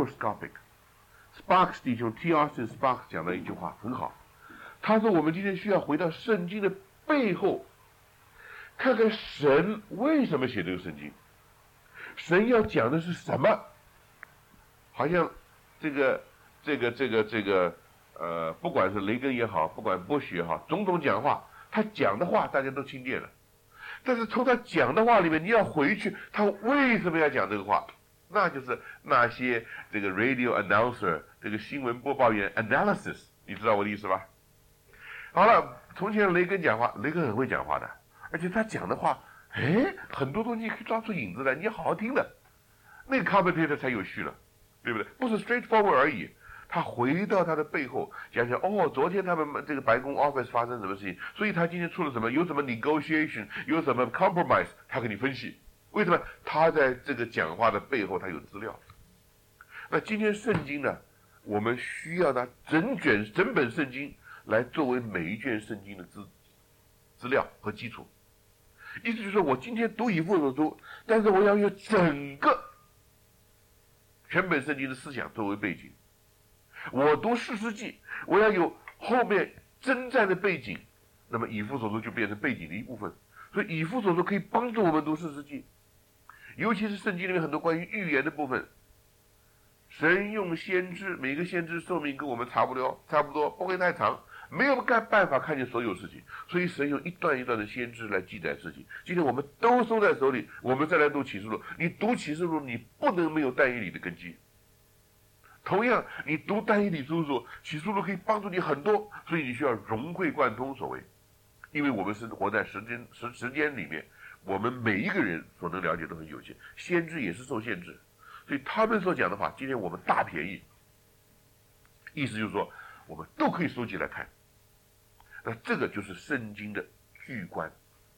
macroscopic。Sparks 弟兄 T. Austin Sparks 讲的一句话很好，他说我们今天需要回到圣经的背后，看看神为什么写这个圣经，神要讲的是什么。好像这个这个这个这个呃，不管是雷根也好，不管波许也好，总统讲话，他讲的话大家都听见了，但是从他讲的话里面，你要回去，他为什么要讲这个话？那就是那些这个 radio announcer 这个新闻播报员 analysis， 你知道我的意思吧？好了，从前雷根讲话，雷根很会讲话的，而且他讲的话，哎，很多东西可以抓出影子来，你要好好听的，那个 commentator 才有序了，对不对？不是 straightforward 而已，他回到他的背后讲讲，哦，昨天他们这个白宫 office 发生什么事情，所以他今天出了什么，有什么 negotiation， 有什么 compromise， 他给你分析。为什么？他在这个讲话的背后他有资料。那今天圣经呢，我们需要拿整卷整本圣经来作为每一卷圣经的资资料和基础。意思就是说我今天读以弗所书，但是我要有整个全本圣经的思想作为背景。我读士师记，我要有后面征战的背景，那么以弗所书就变成背景的一部分。所以以弗所书可以帮助我们读士师记。尤其是圣经里面很多关于预言的部分，神用先知，每个先知寿命跟我们差不多，差不多不会太长，没有办法看见所有事情，所以神用一段一段的先知来记载事情。今天我们都收在手里，我们再来读启示录。你读启示录，你不能没有但以理的根基。同样，你读但以理书的时候，启示录可以帮助你很多，所以你需要融会贯通。所谓，因为我们是活在时间时时间里面。我们每一个人所能了解都很有限，先知也是受限制，所以他们所讲的话，今天我们大便宜。意思就是说，我们都可以收集来看。那这个就是圣经的巨观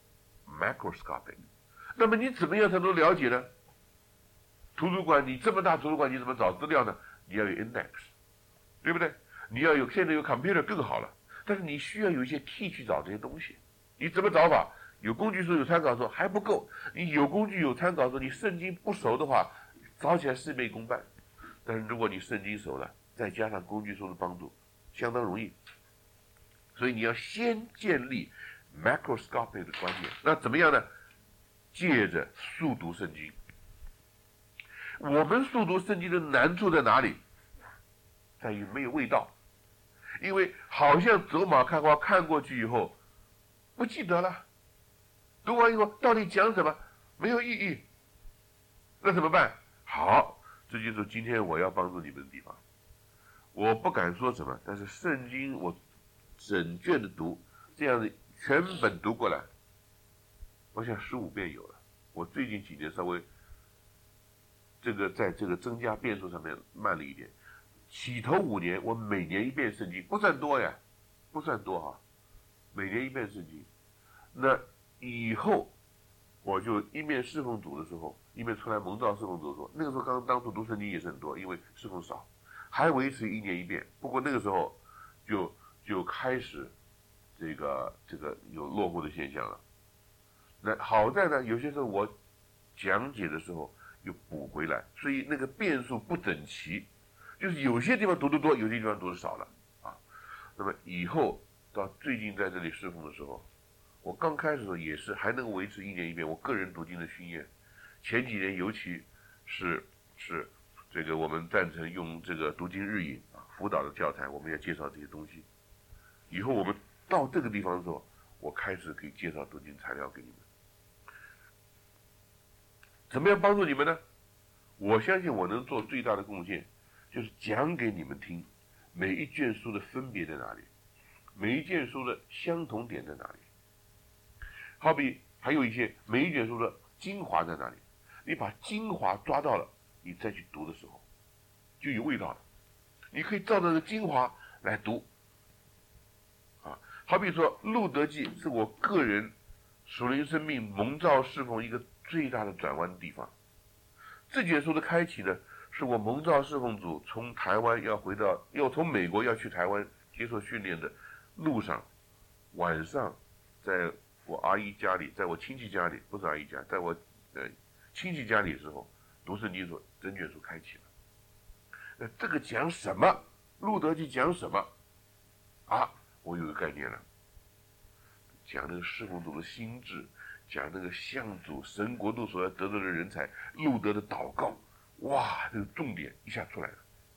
macroscopic。那么你怎么样才能了解呢？图书馆，你这么大图书馆，你怎么找资料呢？你要有 index， 对不对？你要有，现在有 computer 更好了，但是你需要有一些 key 去找这些东西。你怎么找法？有工具书有参考书还不够，你有工具有参考书，你圣经不熟的话，找起来事倍功半。但是如果你圣经熟了，再加上工具书的帮助，相当容易。所以你要先建立 macroscopic 的观念。那怎么样呢？借着速读圣经。我们速读圣经的难处在哪里？在于没有味道，因为好像走马看花，看过去以后不记得了。读完以后到底讲什么没有意义， 那怎么办？好，这就是今天我要帮助你们的地方。我不敢说什么，但是圣经我整卷的读，这样子全本读过来，我想十五遍有了。我最近几年稍微这个在这个增加遍数上面慢了一点。起头五年，我每年一遍圣经，不算多呀，不算多哈，每年一遍圣经。那以后我就一面侍奉主的时候，一面出来蒙召侍奉主的时候，那个时候刚当初读圣经也是很多，因为侍奉少，还维持一年一遍。不过那个时候就就开始这个这个有落后的现象了。那好在呢，有些时候我讲解的时候又补回来，所以那个变数不整齐，就是有些地方读得多，有些地方读得少了啊。那么以后到最近在这里侍奉的时候，我刚开始的时候也是还能维持一年一遍我个人读经的训练。前几年尤其是是这个我们赞成用这个读经日引啊辅导的教材，我们要介绍这些东西。以后我们到这个地方的时候，我开始可以介绍读经材料给你们。怎么样帮助你们呢？我相信我能做最大的贡献，就是讲给你们听，每一卷书的分别在哪里，每一卷书的相同点在哪里。好比还有一些每一卷书的精华在哪里，你把精华抓到了，你再去读的时候就有味道了。你可以照着这精华来读啊。好比说《路德记》是我个人属灵生命蒙召侍奉一个最大的转弯的地方。这卷书的开启呢，是我蒙召侍奉组从台湾要回到，要从美国要去台湾接受训练的路上，晚上在我阿姨家里，在我亲戚家里，不是阿姨家，在我呃亲戚家里的时候，读圣经所整卷书开启了。那这个讲什么？路德记讲什么？啊，我有个概念了，讲那个侍奉主的心智，讲那个向主神国度所要得到的人才，路德的祷告，哇，这个重点一下出来了。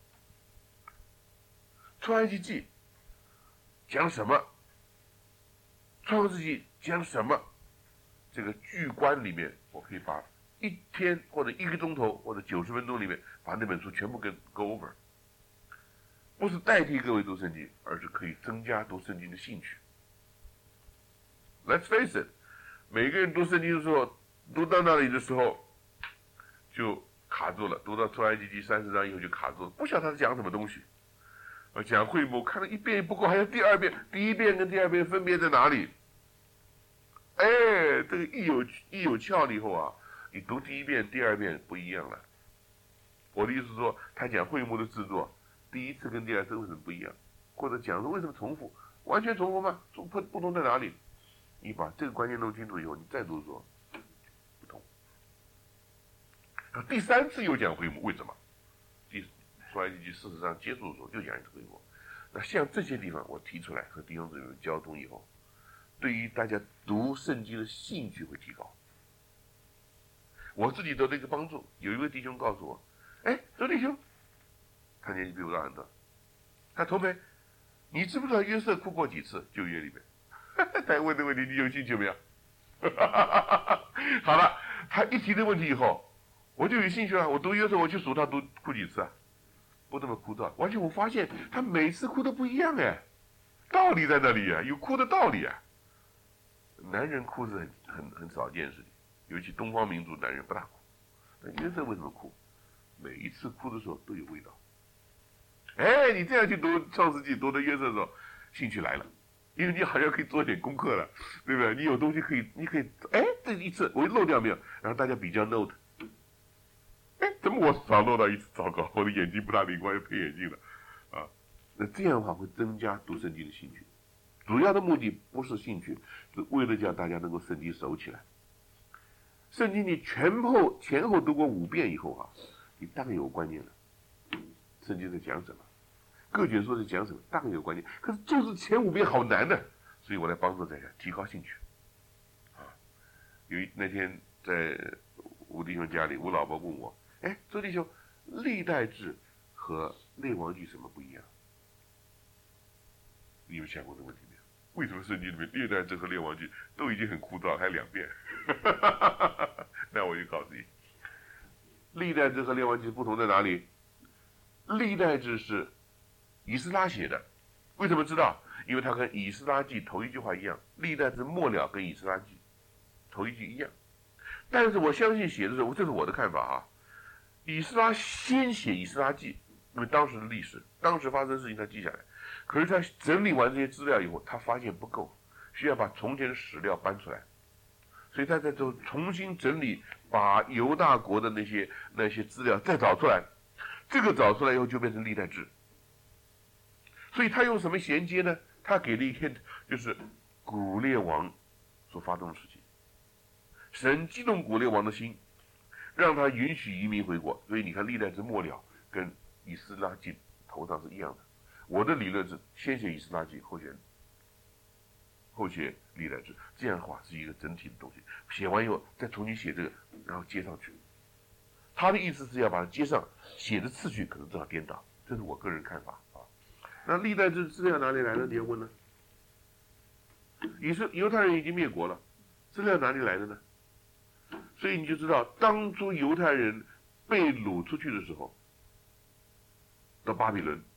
出埃及记讲什么？创世纪讲什么？这个巨观里面，我可以把一天或者一个钟头或者九十分钟里面，把那本书全部跟 go over， 不是代替各位读圣经，而是可以增加读圣经的兴趣。Let's face it， 每个人读圣经的时候，读到那里的时候就卡住了，读到出埃及记三十章以后就卡住了，不晓得他是讲什么东西。我讲会幕，看了一遍不够，还要第二遍，第一遍跟第二遍分别在哪里？哎，这个一有一有窍了以后啊，你读第一遍、第二遍不一样了。我的意思是说，他讲会幕的制作，第一次跟第二次为什么不一样？或者讲说为什么重复？完全重复吗？不不同在哪里？你把这个观念弄清楚以后，你再读说不同。第三次又讲会幕，为什么？第出埃及记事实上结束的时候又讲一次会幕。那像这些地方我提出来和弟兄姊妹们交通以后，对于大家读圣经的兴趣会提高。我自己得了一个帮助，有一位弟兄告诉我，哎，周弟兄，他年纪比我大很多，他同培，你知不知道约瑟哭过几次旧约里面？他问这个问题，你有兴趣没有？好了，他一提这个问题以后，我就有兴趣了。我读约瑟，我去数他读哭几次啊，不这么枯燥。而且我发现他每次哭都不一样哎，道理在那里啊，有哭的道理啊。男人哭是很很很少见事情，尤其东方民族男人不大哭。那约瑟为什么哭？每一次哭的时候都有味道。哎，你这样去读创世纪，读的约瑟的时候，兴趣来了。因为你好像可以做点功课了，对不对？你有东西可以，你可以，哎，这一次我漏掉没有？然后大家比较 note， 哎，怎么我少漏到一次？糟糕，我的眼睛不大灵光，要配眼镜了，啊，那这样的话会增加读圣经的兴趣。主要的目的不是兴趣，是为了叫大家能够圣经熟起来。圣经你全后前后读过五遍以后啊，你大概有观念了，圣经在讲什么？各卷书在讲什么？大概有观念，可是就是前五遍好难的，所以我来帮助大家提高兴趣。啊，有一那天在吴弟兄家里，吴老伯问我：“哎，周弟兄，历代志和列王记什么不一样？”你有想过这个问题没有？为什么圣经里面历代志和列王记都已经很枯燥，还两遍？那我就告诉你， 历代志和列王纪不同在哪里？历代志是以斯拉写的，为什么知道？因为它跟以斯拉记头一句话一样，历代志末了跟以斯拉记头一句一样。但是我相信写的时候，这是我的看法啊。以斯拉先写以斯拉记，因为当时的历史，当时发生的事情他记下来。可是他整理完这些资料以后，他发现不够，需要把从前的史料搬出来，所以他在这重新整理，把犹大国的那些那些资料再找出来。这个找出来以后就变成历代志。所以他用什么衔接呢？他给了一个就是古列王所发动的事情，神激动古列王的心，让他允许移民回国。所以你看历代志末了跟以斯拉记头上是一样的。我的理论是先写以斯拉记，后写后写历代志，这样的话是一个整体的东西。写完以后再重新写这个，然后接上去。他的意思是要把它接上，写的次序可能正好颠倒，这是我个人看法啊。那历代志资料哪里来的？你要问呢？以色犹太人已经灭国了，资料哪里来的呢？所以你就知道，当初犹太人被掳出去的时候，到巴比伦，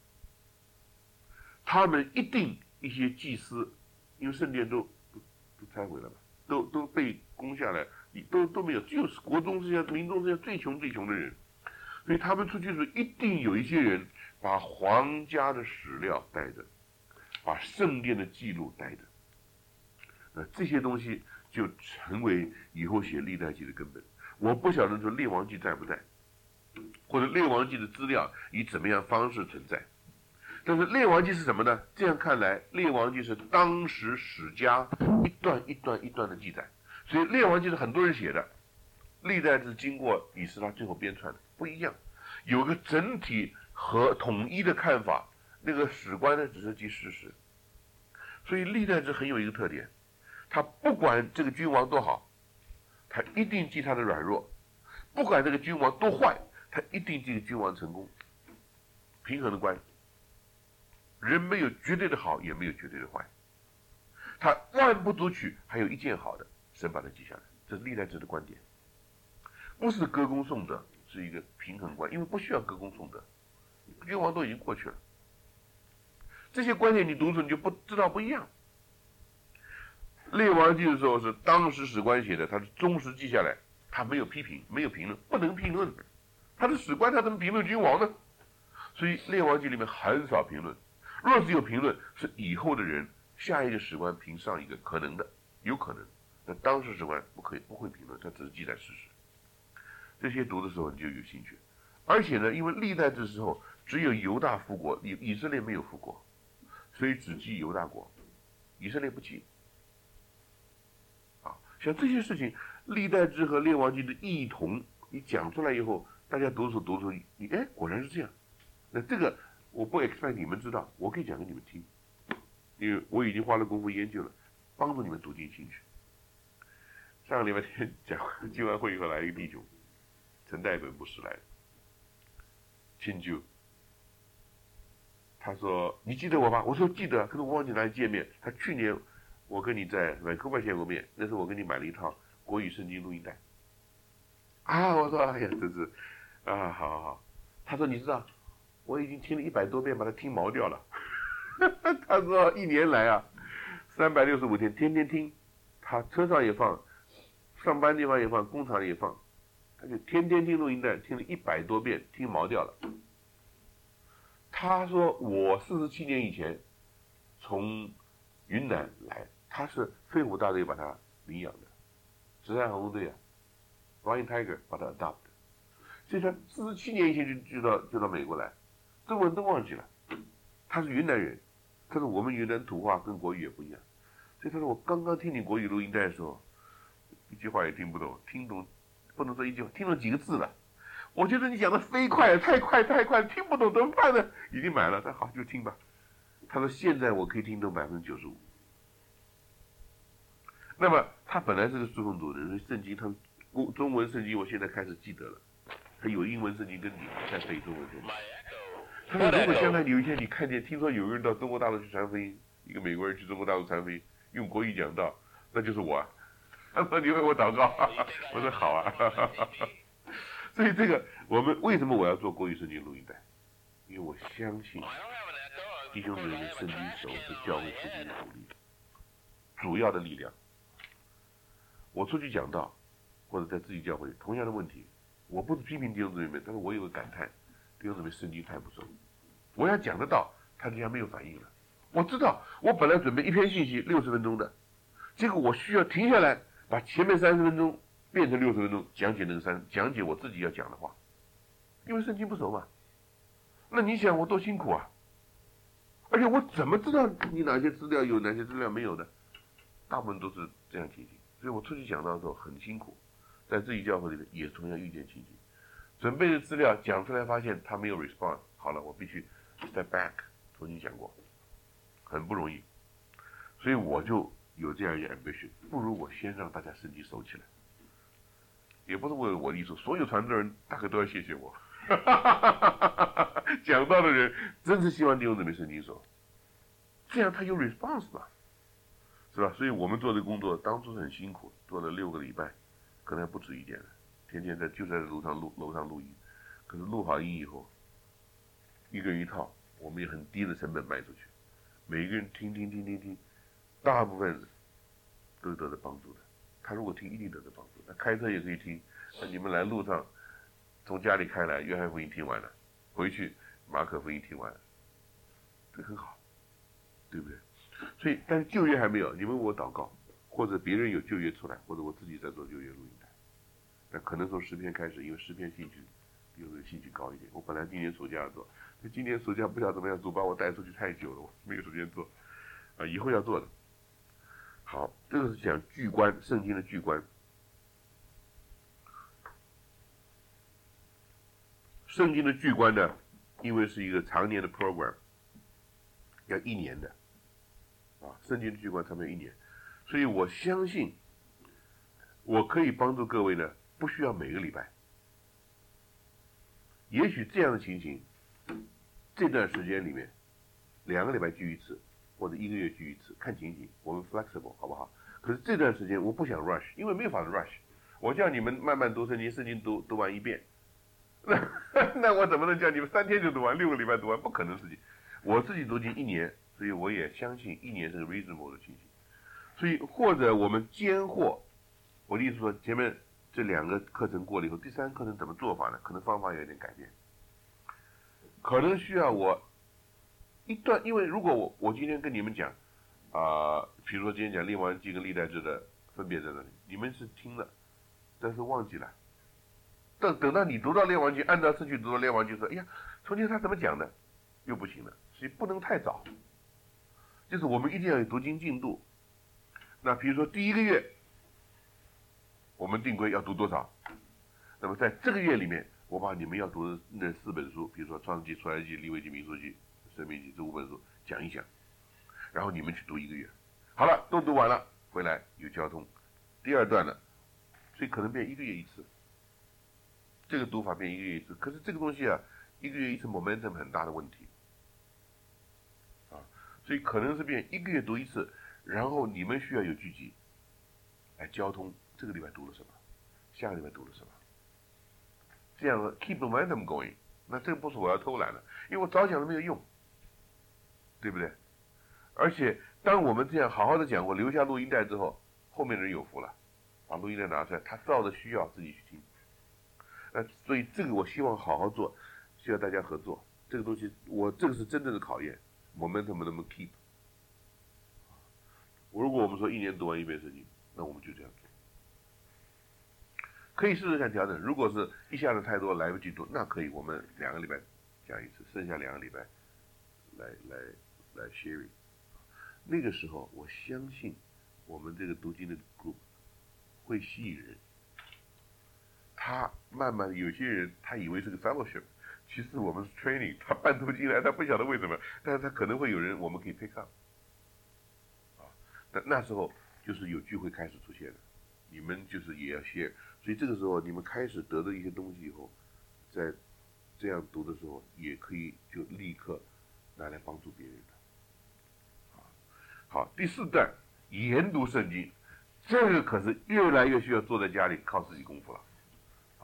他们一定一些祭司，因为圣殿都都都拆毁了嘛，都都被攻下来，都都没有，只有国中之下、民众之下最穷最穷的人，所以他们出去的时候，一定有一些人把皇家的史料带着，把圣殿的记录带着，那这些东西就成为以后写历代记的根本。我不晓得说列王记在不在，或者列王记的资料以怎么样方式存在。但是列王记是什么呢？这样看来，列王记是当时史家一段一段一段的记载，所以列王记是很多人写的，历代是经过以斯拉最后编撰的，不一样，有个整体和统一的看法。那个史官呢，只是记事实。所以历代志很有一个特点，他不管这个君王多好，他一定记他的软弱；不管这个君王多坏，他一定记君王成功。平衡的关系。人没有绝对的好，也没有绝对的坏。他万不足取，还有一件好的，神把它记下来。这是历代志的观点，不是歌功颂德，是一个平衡观，因为不需要歌功颂德，君王都已经过去了。这些观点你读出你就不知道不一样。列王记的时候是当时史官写的，他是忠实记下来，他没有批评，没有评论，不能评论。他是史官，他怎么评论君王呢？所以列王记里面很少评论。若是有评论，是以后的人下一个史官评上一个，可能的，有可能。那当时史官不可以不会评论，他只是记载事实。这些读的时候你就有兴趣。而且呢，因为历代这时候只有犹大复国，以以色列没有复国，所以只记犹大国，以色列不记。啊，像这些事情，历代志和列王记的异同，你讲出来以后，大家读书读书，你哎，果然是这样。那这个我不 expect 你们知道，我可以讲给你们听，因为我已经花了功夫研究了，帮助你们读进兴趣。上个礼拜天讲进完会以后来一个弟兄，陈代本牧师来的，亲旧。他说：“你记得我吧？”我说：“记得。”可是我忘记哪里见面。他去年我跟你在外科外见过面，那时候我跟你买了一套国语圣经录音带。啊，我说：“哎呀，真是啊，好好好。”他说：“你知道，我已经听了一百多遍，把它听毛掉了。”他说：“一年来啊，三百六十五天，天天听，他车上也放，上班地方也放，工厂也放，他就天天听录音带，听了一百多遍，听毛掉了。”他说：“我四十七年以前从云南来，他是飞虎大队把他领养的，直山航空队啊 ，Flying Tiger 把他 adopt 的，所以他四十七年以前就就到就到美国来，中文都忘记了。他是云南人，但是我们云南土话跟国语也不一样，所以他说我刚刚听你国语录音带的时候，一句话也听不懂，听懂不能说一句话，听懂几个字了。我觉得你讲的飞快，太快太快，听不懂怎么办呢？已经买了，那好就听吧。”他说：“现在我可以听懂百分之九十五。”那么他本来是个书奉主人，圣经他中文圣经我现在开始记得了，他有英文圣经跟你在背中文圣经。他说：“如果将来有一天你看见听说有个人到中国大陆去传福音，一个美国人去中国大陆传福音，用国语讲道，那就是我啊。”他说：“你为我祷告。”我说：“好啊。” 所以这个我们为什么我要做国语圣经录音带？因为我相信弟兄姊妹圣经手是教会复兴的主力，主要的力量。我出去讲道，或者在自己教会，同样的问题，我不是批评弟兄姊妹，但是我有个感叹，弟兄姊妹圣经太不熟。我要讲得到，他竟然没有反应了。我知道，我本来准备一篇信息六十分钟的，结果我需要停下来，把前面三十分钟变成六十分钟，讲解那个三讲解我自己要讲的话，因为圣经不熟嘛。那你想我多辛苦啊！而且我怎么知道你哪些资料有，哪些资料没有的？大部分都是这样情形。所以我出去讲到的时候很辛苦，在自己教会里面也同样遇见情形，准备的资料讲出来发现他没有 respond， 好了，我必须 step back 重新讲过，很不容易。所以我就有这样一个 ambition， 不如我先让大家圣经熟起来。也不是为了我的意思，所有传道人大概都要谢谢我。讲道的人真是希望弟兄姊妹圣经熟，这样他有 response 嘛，是吧？所以我们做这个工作当初是很辛苦，做了六个礼拜，可能还不止一点了，天天在就在楼上录楼上录音。可是录好音以后，一个人一套，我们以很低的成本卖出去，每一个人听听听听听，大部分人都是得到帮助的。他如果听一定得到帮助，那开车也可以听。那你们来路上，从家里开来，约翰福音听完了，回去马可福音听完了，这很好，对不对？所以，但是旧约还没有，你们为我祷告，或者别人有旧约出来，或者我自己在做旧约录音带。那可能从诗篇开始，因为诗篇兴趣有的兴趣高一点。我本来今年暑假要做，但今年暑假不晓得怎么样，主把我带出去太久了，我没有时间做，啊，以后要做的。好，这个是讲巨观，圣经的巨观。圣经的巨观呢，因为是一个常年的 program， 要一年的，啊，圣经的巨观他们要一年，所以我相信，我可以帮助各位呢，不需要每个礼拜，也许这样的情形，这段时间里面，两个礼拜聚一次，或者一个月聚一次，看情形，我们 flexible 好不好？可是这段时间我不想 rush， 因为没有法子 rush， 我叫你们慢慢读圣经，圣经读读完一遍。那那我怎么能叫你们三天就读完，六个礼拜读完？不可能事情。我自己读经一年，所以我也相信一年是个 reasonable 的情形。所以或者我们兼或，我的意思说，前面这两个课程过了以后，第三课程怎么做法呢？可能方法有点改变，可能需要我一段，因为如果我我今天跟你们讲，啊、呃，比如说今天讲列王记跟历代志的分别在哪里，你们是听了，但是忘记了。等等到你读到列王记，按照次序读到列王记说，哎呀，从前他怎么讲的，又不行了，所以不能太早。就是我们一定要有读经进度。那比如说第一个月，我们定规要读多少？那么在这个月里面，我把你们要读的那四本书，比如说创世纪、出埃及记、利未记、民数记、申命记这五本书讲一讲，然后你们去读一个月。好了，都读完了，回来有交通。第二段了，所以可能变一个月一次。这个读法变一个月一次，可是这个东西啊，一个月一次 momentum 很大的问题啊，所以可能是变一个月读一次，然后你们需要有聚集，来交通这个礼拜读了什么，下个礼拜读了什么，这样 keep momentum going。那这个不是我要偷懒的，因为我早讲了没有用，对不对？而且当我们这样好好的讲过，留下录音带之后，后面的人有福了，把录音带拿出来，他照着需要自己去听。那所以这个我希望好好做，需要大家合作。这个东西，我这个是真正的考验，我们怎么能不能 keep？ 如果我们说一年读完一遍圣经，那我们就这样做，可以试试看调整。如果是一下子太多来不及读，那可以我们两个礼拜讲一次，剩下两个礼拜来来来 sharing。那个时候，我相信我们这个读经的 group 会吸引人。他慢慢有些人他以为是个 fellowship， 其实我们是 training， 他半途进来他不晓得为什么，但是他可能会有人我们可以 pick up， 啊，那那时候就是有聚会开始出现了，你们就是也要 share， 所以这个时候你们开始得到一些东西以后，在这样读的时候也可以就立刻拿来帮助别人的，啊，好，第四段研读圣经，这个可是越来越需要坐在家里靠自己功夫了。啊，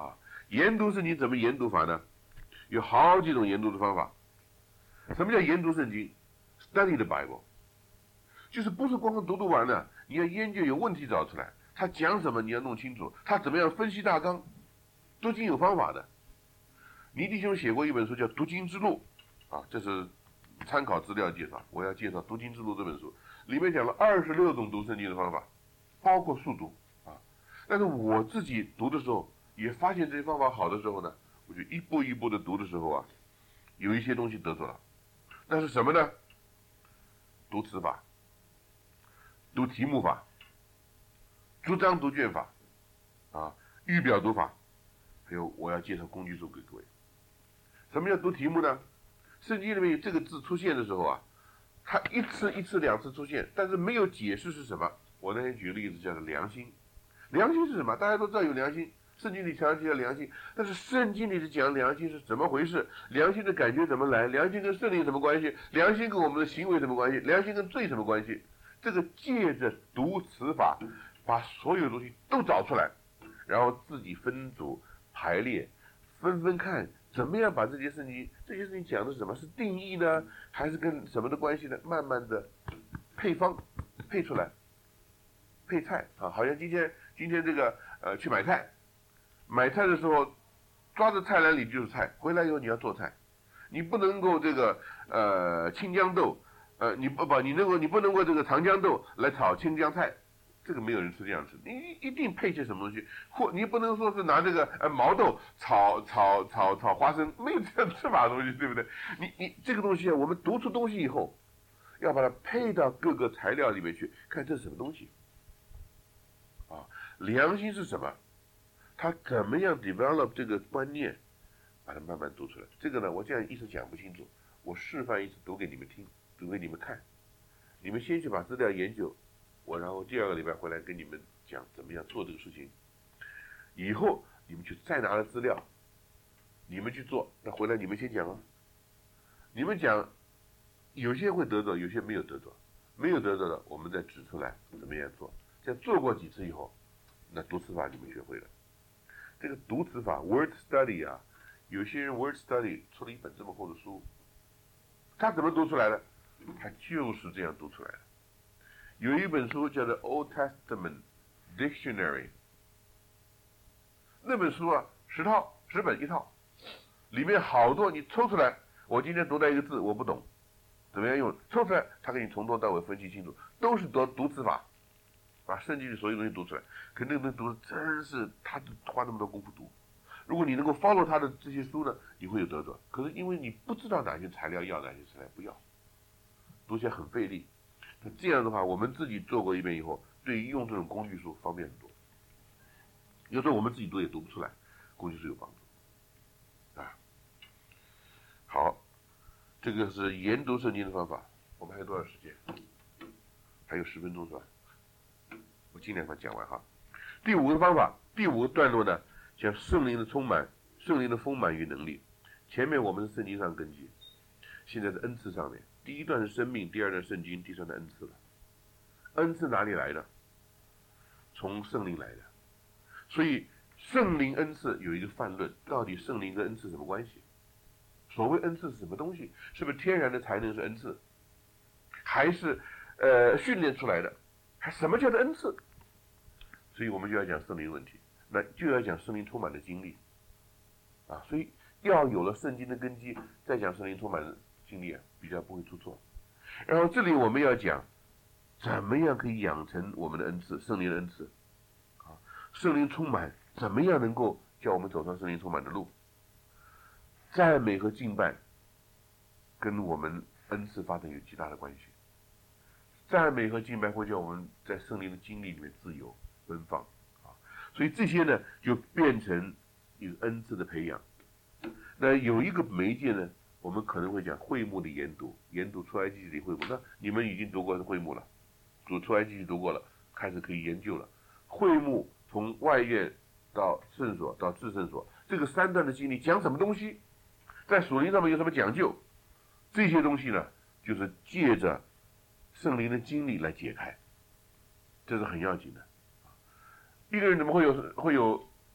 研读圣经怎么研读法呢？有好几种研读的方法。什么叫研读圣经 ？Study the Bible， 就是不是光是读读完了，你要研究有问题找出来，他讲什么你要弄清楚，他怎么样分析大纲，读经有方法的。倪弟兄写过一本书叫《读经之路》，啊，这是参考资料介绍。我要介绍《读经之路》这本书，里面讲了二十六种读圣经的方法，包括速读啊。但是我自己读的时候，也发现这些方法好的时候呢，我就一步一步的读的时候啊，有一些东西得着了。那是什么呢？读词法、读题目法、逐章读卷法，啊，预表读法，还有我要介绍工具书给各位。什么叫读题目呢？圣经里面有这个字出现的时候啊，它一次一次两次出现，但是没有解释是什么。我那天举个例子叫做良心。良心是什么？大家都知道有良心，圣经里强调良心，但是圣经里的讲良心是怎么回事？良心的感觉怎么来？良心跟圣灵有什么关系？良心跟我们的行为什么关系？良心跟罪什么关系？这个借着读词法，把所有东西都找出来，然后自己分组排列，分分看怎么样把这些圣经这些事情讲的是什么？是定义呢，还是跟什么的关系呢？慢慢的配方配出来，配菜啊，好像今天今天这个呃去买菜，买菜的时候抓着菜篮里就是菜，回来以后你要做菜，你不能够这个呃青江豆，呃你不不你能够你不能够这个长江豆来炒青江菜。这个没有人吃这样吃，你一定配些什么东西，或你不能说是拿这个呃毛豆炒炒炒炒花生，没有这样吃法的东西，对不对？你你这个东西啊，我们读出东西以后，要把它配到各个材料里面去，看这是什么东西。啊，良心是什么？他怎么样 develop 这个观念，把它慢慢读出来。这个呢，我这样一时讲不清楚，我示范一次读给你们听，读给你们看，你们先去把资料研究。我然后第二个礼拜回来跟你们讲怎么样做这个事情，以后你们去再拿了资料，你们去做，那回来你们先讲啊，你们讲，有些会得着，有些没有得着，没有得着的我们再指出来怎么样做，在做过几次以后，那读词法你们学会了。这个读词法 word study 啊，有些人 word study 出了一本这么厚的书，他怎么读出来的？他就是这样读出来的。有一本书叫做 Old Testament Dictionary， 那本书啊，十套十本一套，里面好多你抽出来，我今天读到一个字我不懂，怎么样用？抽出来，他给你从头到尾分析清楚，都是读读词法，把圣经里所有东西读出来。可那个东西读的真是他花那么多功夫读，如果你能够 follow 他的这些书呢，你会有得着。可是因为你不知道哪些材料要，哪些材料不要，读起来很费力。那这样的话，我们自己做过一遍以后，对于用这种工具书方便很多。有时候我们自己读也读不出来，工具书有帮助。啊，好，这个是研读圣经的方法。我们还有多少时间？还有十分钟是吧？我尽量把它讲完哈。第五个方法，第五个段落呢，讲圣灵的充满，圣灵的丰满与能力。前面我们是圣经上根基，现在是恩赐上面。第一段是生命，第二段圣经，第三段恩赐了。恩赐哪里来的？从圣灵来的。所以圣灵恩赐有一个泛论，到底圣灵跟恩赐什么关系？所谓恩赐是什么东西？是不是天然的才能是恩赐，还是呃训练出来的？还什么叫做恩赐？所以我们就要讲圣灵问题，那就要讲圣灵充满的经历啊。所以要有了圣经的根基，再讲圣灵充满的经历啊，比较不会出错。然后这里我们要讲怎么样可以养成我们的恩赐，圣灵的恩赐啊，圣灵充满怎么样能够叫我们走上圣灵充满的路？赞美和敬拜跟我们恩赐发展有极大的关系。赞美和敬拜会叫我们在圣灵的经历里面自由奔放啊，所以这些呢就变成一个恩赐的培养。那有一个媒介呢，我们可能会讲会幕的研读，研读出埃及记的会幕。那你们已经读过会幕了，读出埃及记读过了，开始可以研究了。会幕从外院到圣所到至圣所，这个三段的经历讲什么东西？在属灵上面有什么讲究？这些东西呢，就是借着圣灵的经历来解开，这是很要紧的。一个人怎么会有会有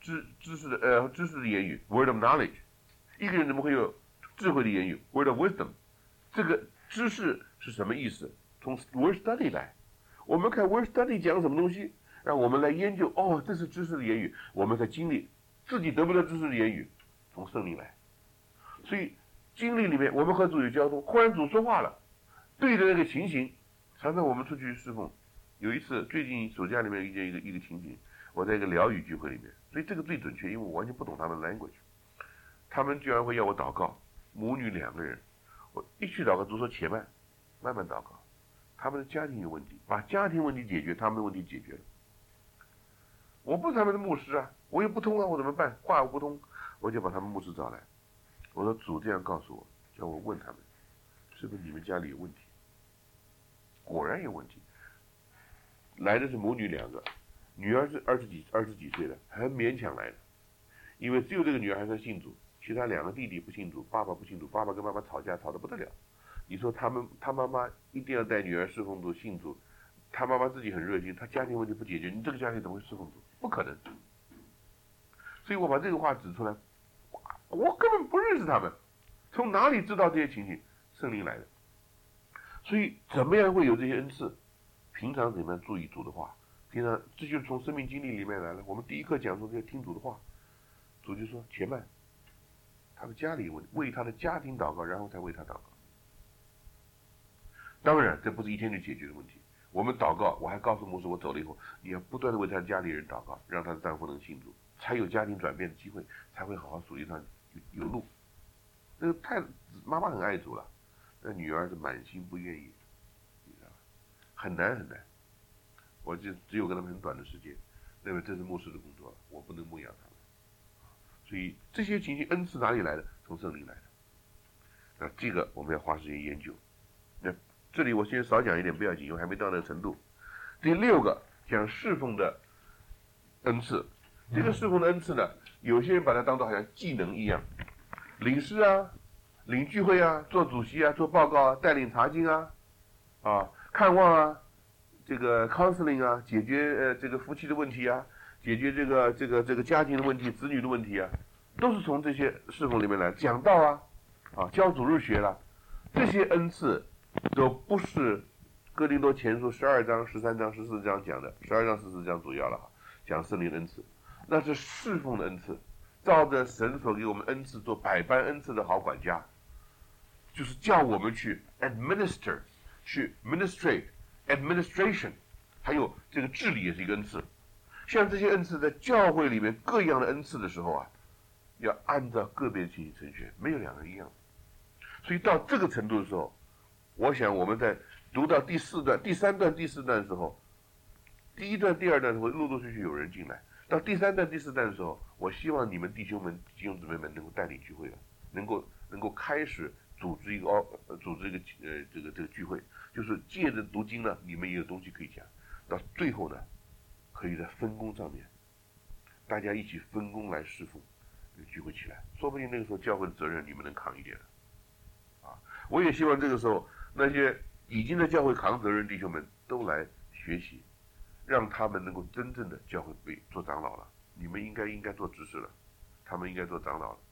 知知识的呃知识的言语 word of knowledge， 一个人怎么会有智慧的言语 word of wisdom？ 这个知识是什么意思？从 word study 来，我们看 word study 讲什么东西，让我们来研究，哦，这是知识的言语，我们在经历自己得不到知识的言语，从圣灵来。所以经历里面，我们和主有交通，忽然主说话了，对着那个情形，常常我们出去侍奉。有一次最近暑假里面遇见一个一个情形，我在一个疗愈聚会里面，所以这个最准确，因为我完全不懂他们的 language， 他们居然会要我祷告，母女两个人，我一去祷告，主说且慢，慢慢祷告，他们的家庭有问题，把家庭问题解决，他们的问题解决了。我不是他们的牧师啊，我也不通啊，我怎么办？话我不通，我就把他们牧师找来，我说主这样告诉我，叫我问他们，是不是你们家里有问题？果然有问题。来的是母女两个，女儿是二十几二十几岁的，很勉强来的，因为只有这个女儿还算信主，其他两个弟弟不信主，爸爸不信主，爸爸跟妈妈吵架吵得不得了。你说他们他妈妈一定要带女儿侍奉主信主，他妈妈自己很热心，他家庭问题不解决，你这个家庭怎么会侍奉主？不可能。所以我把这个话指出来，我根本不认识他们，从哪里知道这些情形？圣灵来的。所以怎么样会有这些恩赐？平常怎么样注意主的话？平常这就是从生命经历里面来了。我们第一课讲说这个听主的话，主就说且慢，他的家里有问题，为他的家庭祷告，然后才为他祷告。当然，这不是一天就解决的问题。我们祷告，我还告诉牧师，我走了以后，你要不断的为他的家里人祷告，让他的丈夫能信主，才有家庭转变的机会，才会好好属灵上有有路。这个太妈妈很爱主了，那女儿是满心不愿意。很难很难，我就只有跟他们很短的时间，认为这是牧师的工作了，我不能牧养他们，所以这些情形恩赐哪里来的？从圣灵来的。那这个我们要花时间研究。那这里我先少讲一点不要紧，因为还没到那个程度。第六个讲侍奉的恩赐，这个侍奉的恩赐呢，有些人把它当作好像技能一样，领事啊，领聚会啊，做主席啊，做报告啊，带领查经啊，啊。看望啊，这个 counseling 啊，解决呃这个夫妻的问题啊，解决这个这个这个家庭的问题、子女的问题啊，都是从这些侍奉里面来。讲道啊，啊教主日学了，这些恩赐都不是哥林多前书十二章、十三章、十四章讲的，十二章、十四章主要了哈，讲圣灵恩赐，那是侍奉的恩赐，照着神所给我们恩赐做百般恩赐的好管家，就是叫我们去 administer。去 administrate administration， 还有这个治理也是一个恩赐。像这些恩赐在教会里面各样的恩赐的时候啊，要按照个别的情形成全，没有两个一样。所以到这个程度的时候，我想我们在读到第四段、第三段、第四段的时候，第一段、第二段会陆陆续续有人进来。到第三段、第四段的时候，我希望你们弟兄们、弟兄姊妹们能够带领聚会了，能够能够开始。组织一个哦，组织一个呃这个这个聚会，就是借着读经呢，你们也有东西可以讲。到最后呢，可以在分工上面，大家一起分工来侍奉，聚会起来，说不定那个时候教会的责任你们能扛一点的。啊，我也希望这个时候那些已经在教会扛责任弟兄们都来学习，让他们能够真正的教会被做长老了。你们应该应该做执事了，他们应该做长老了。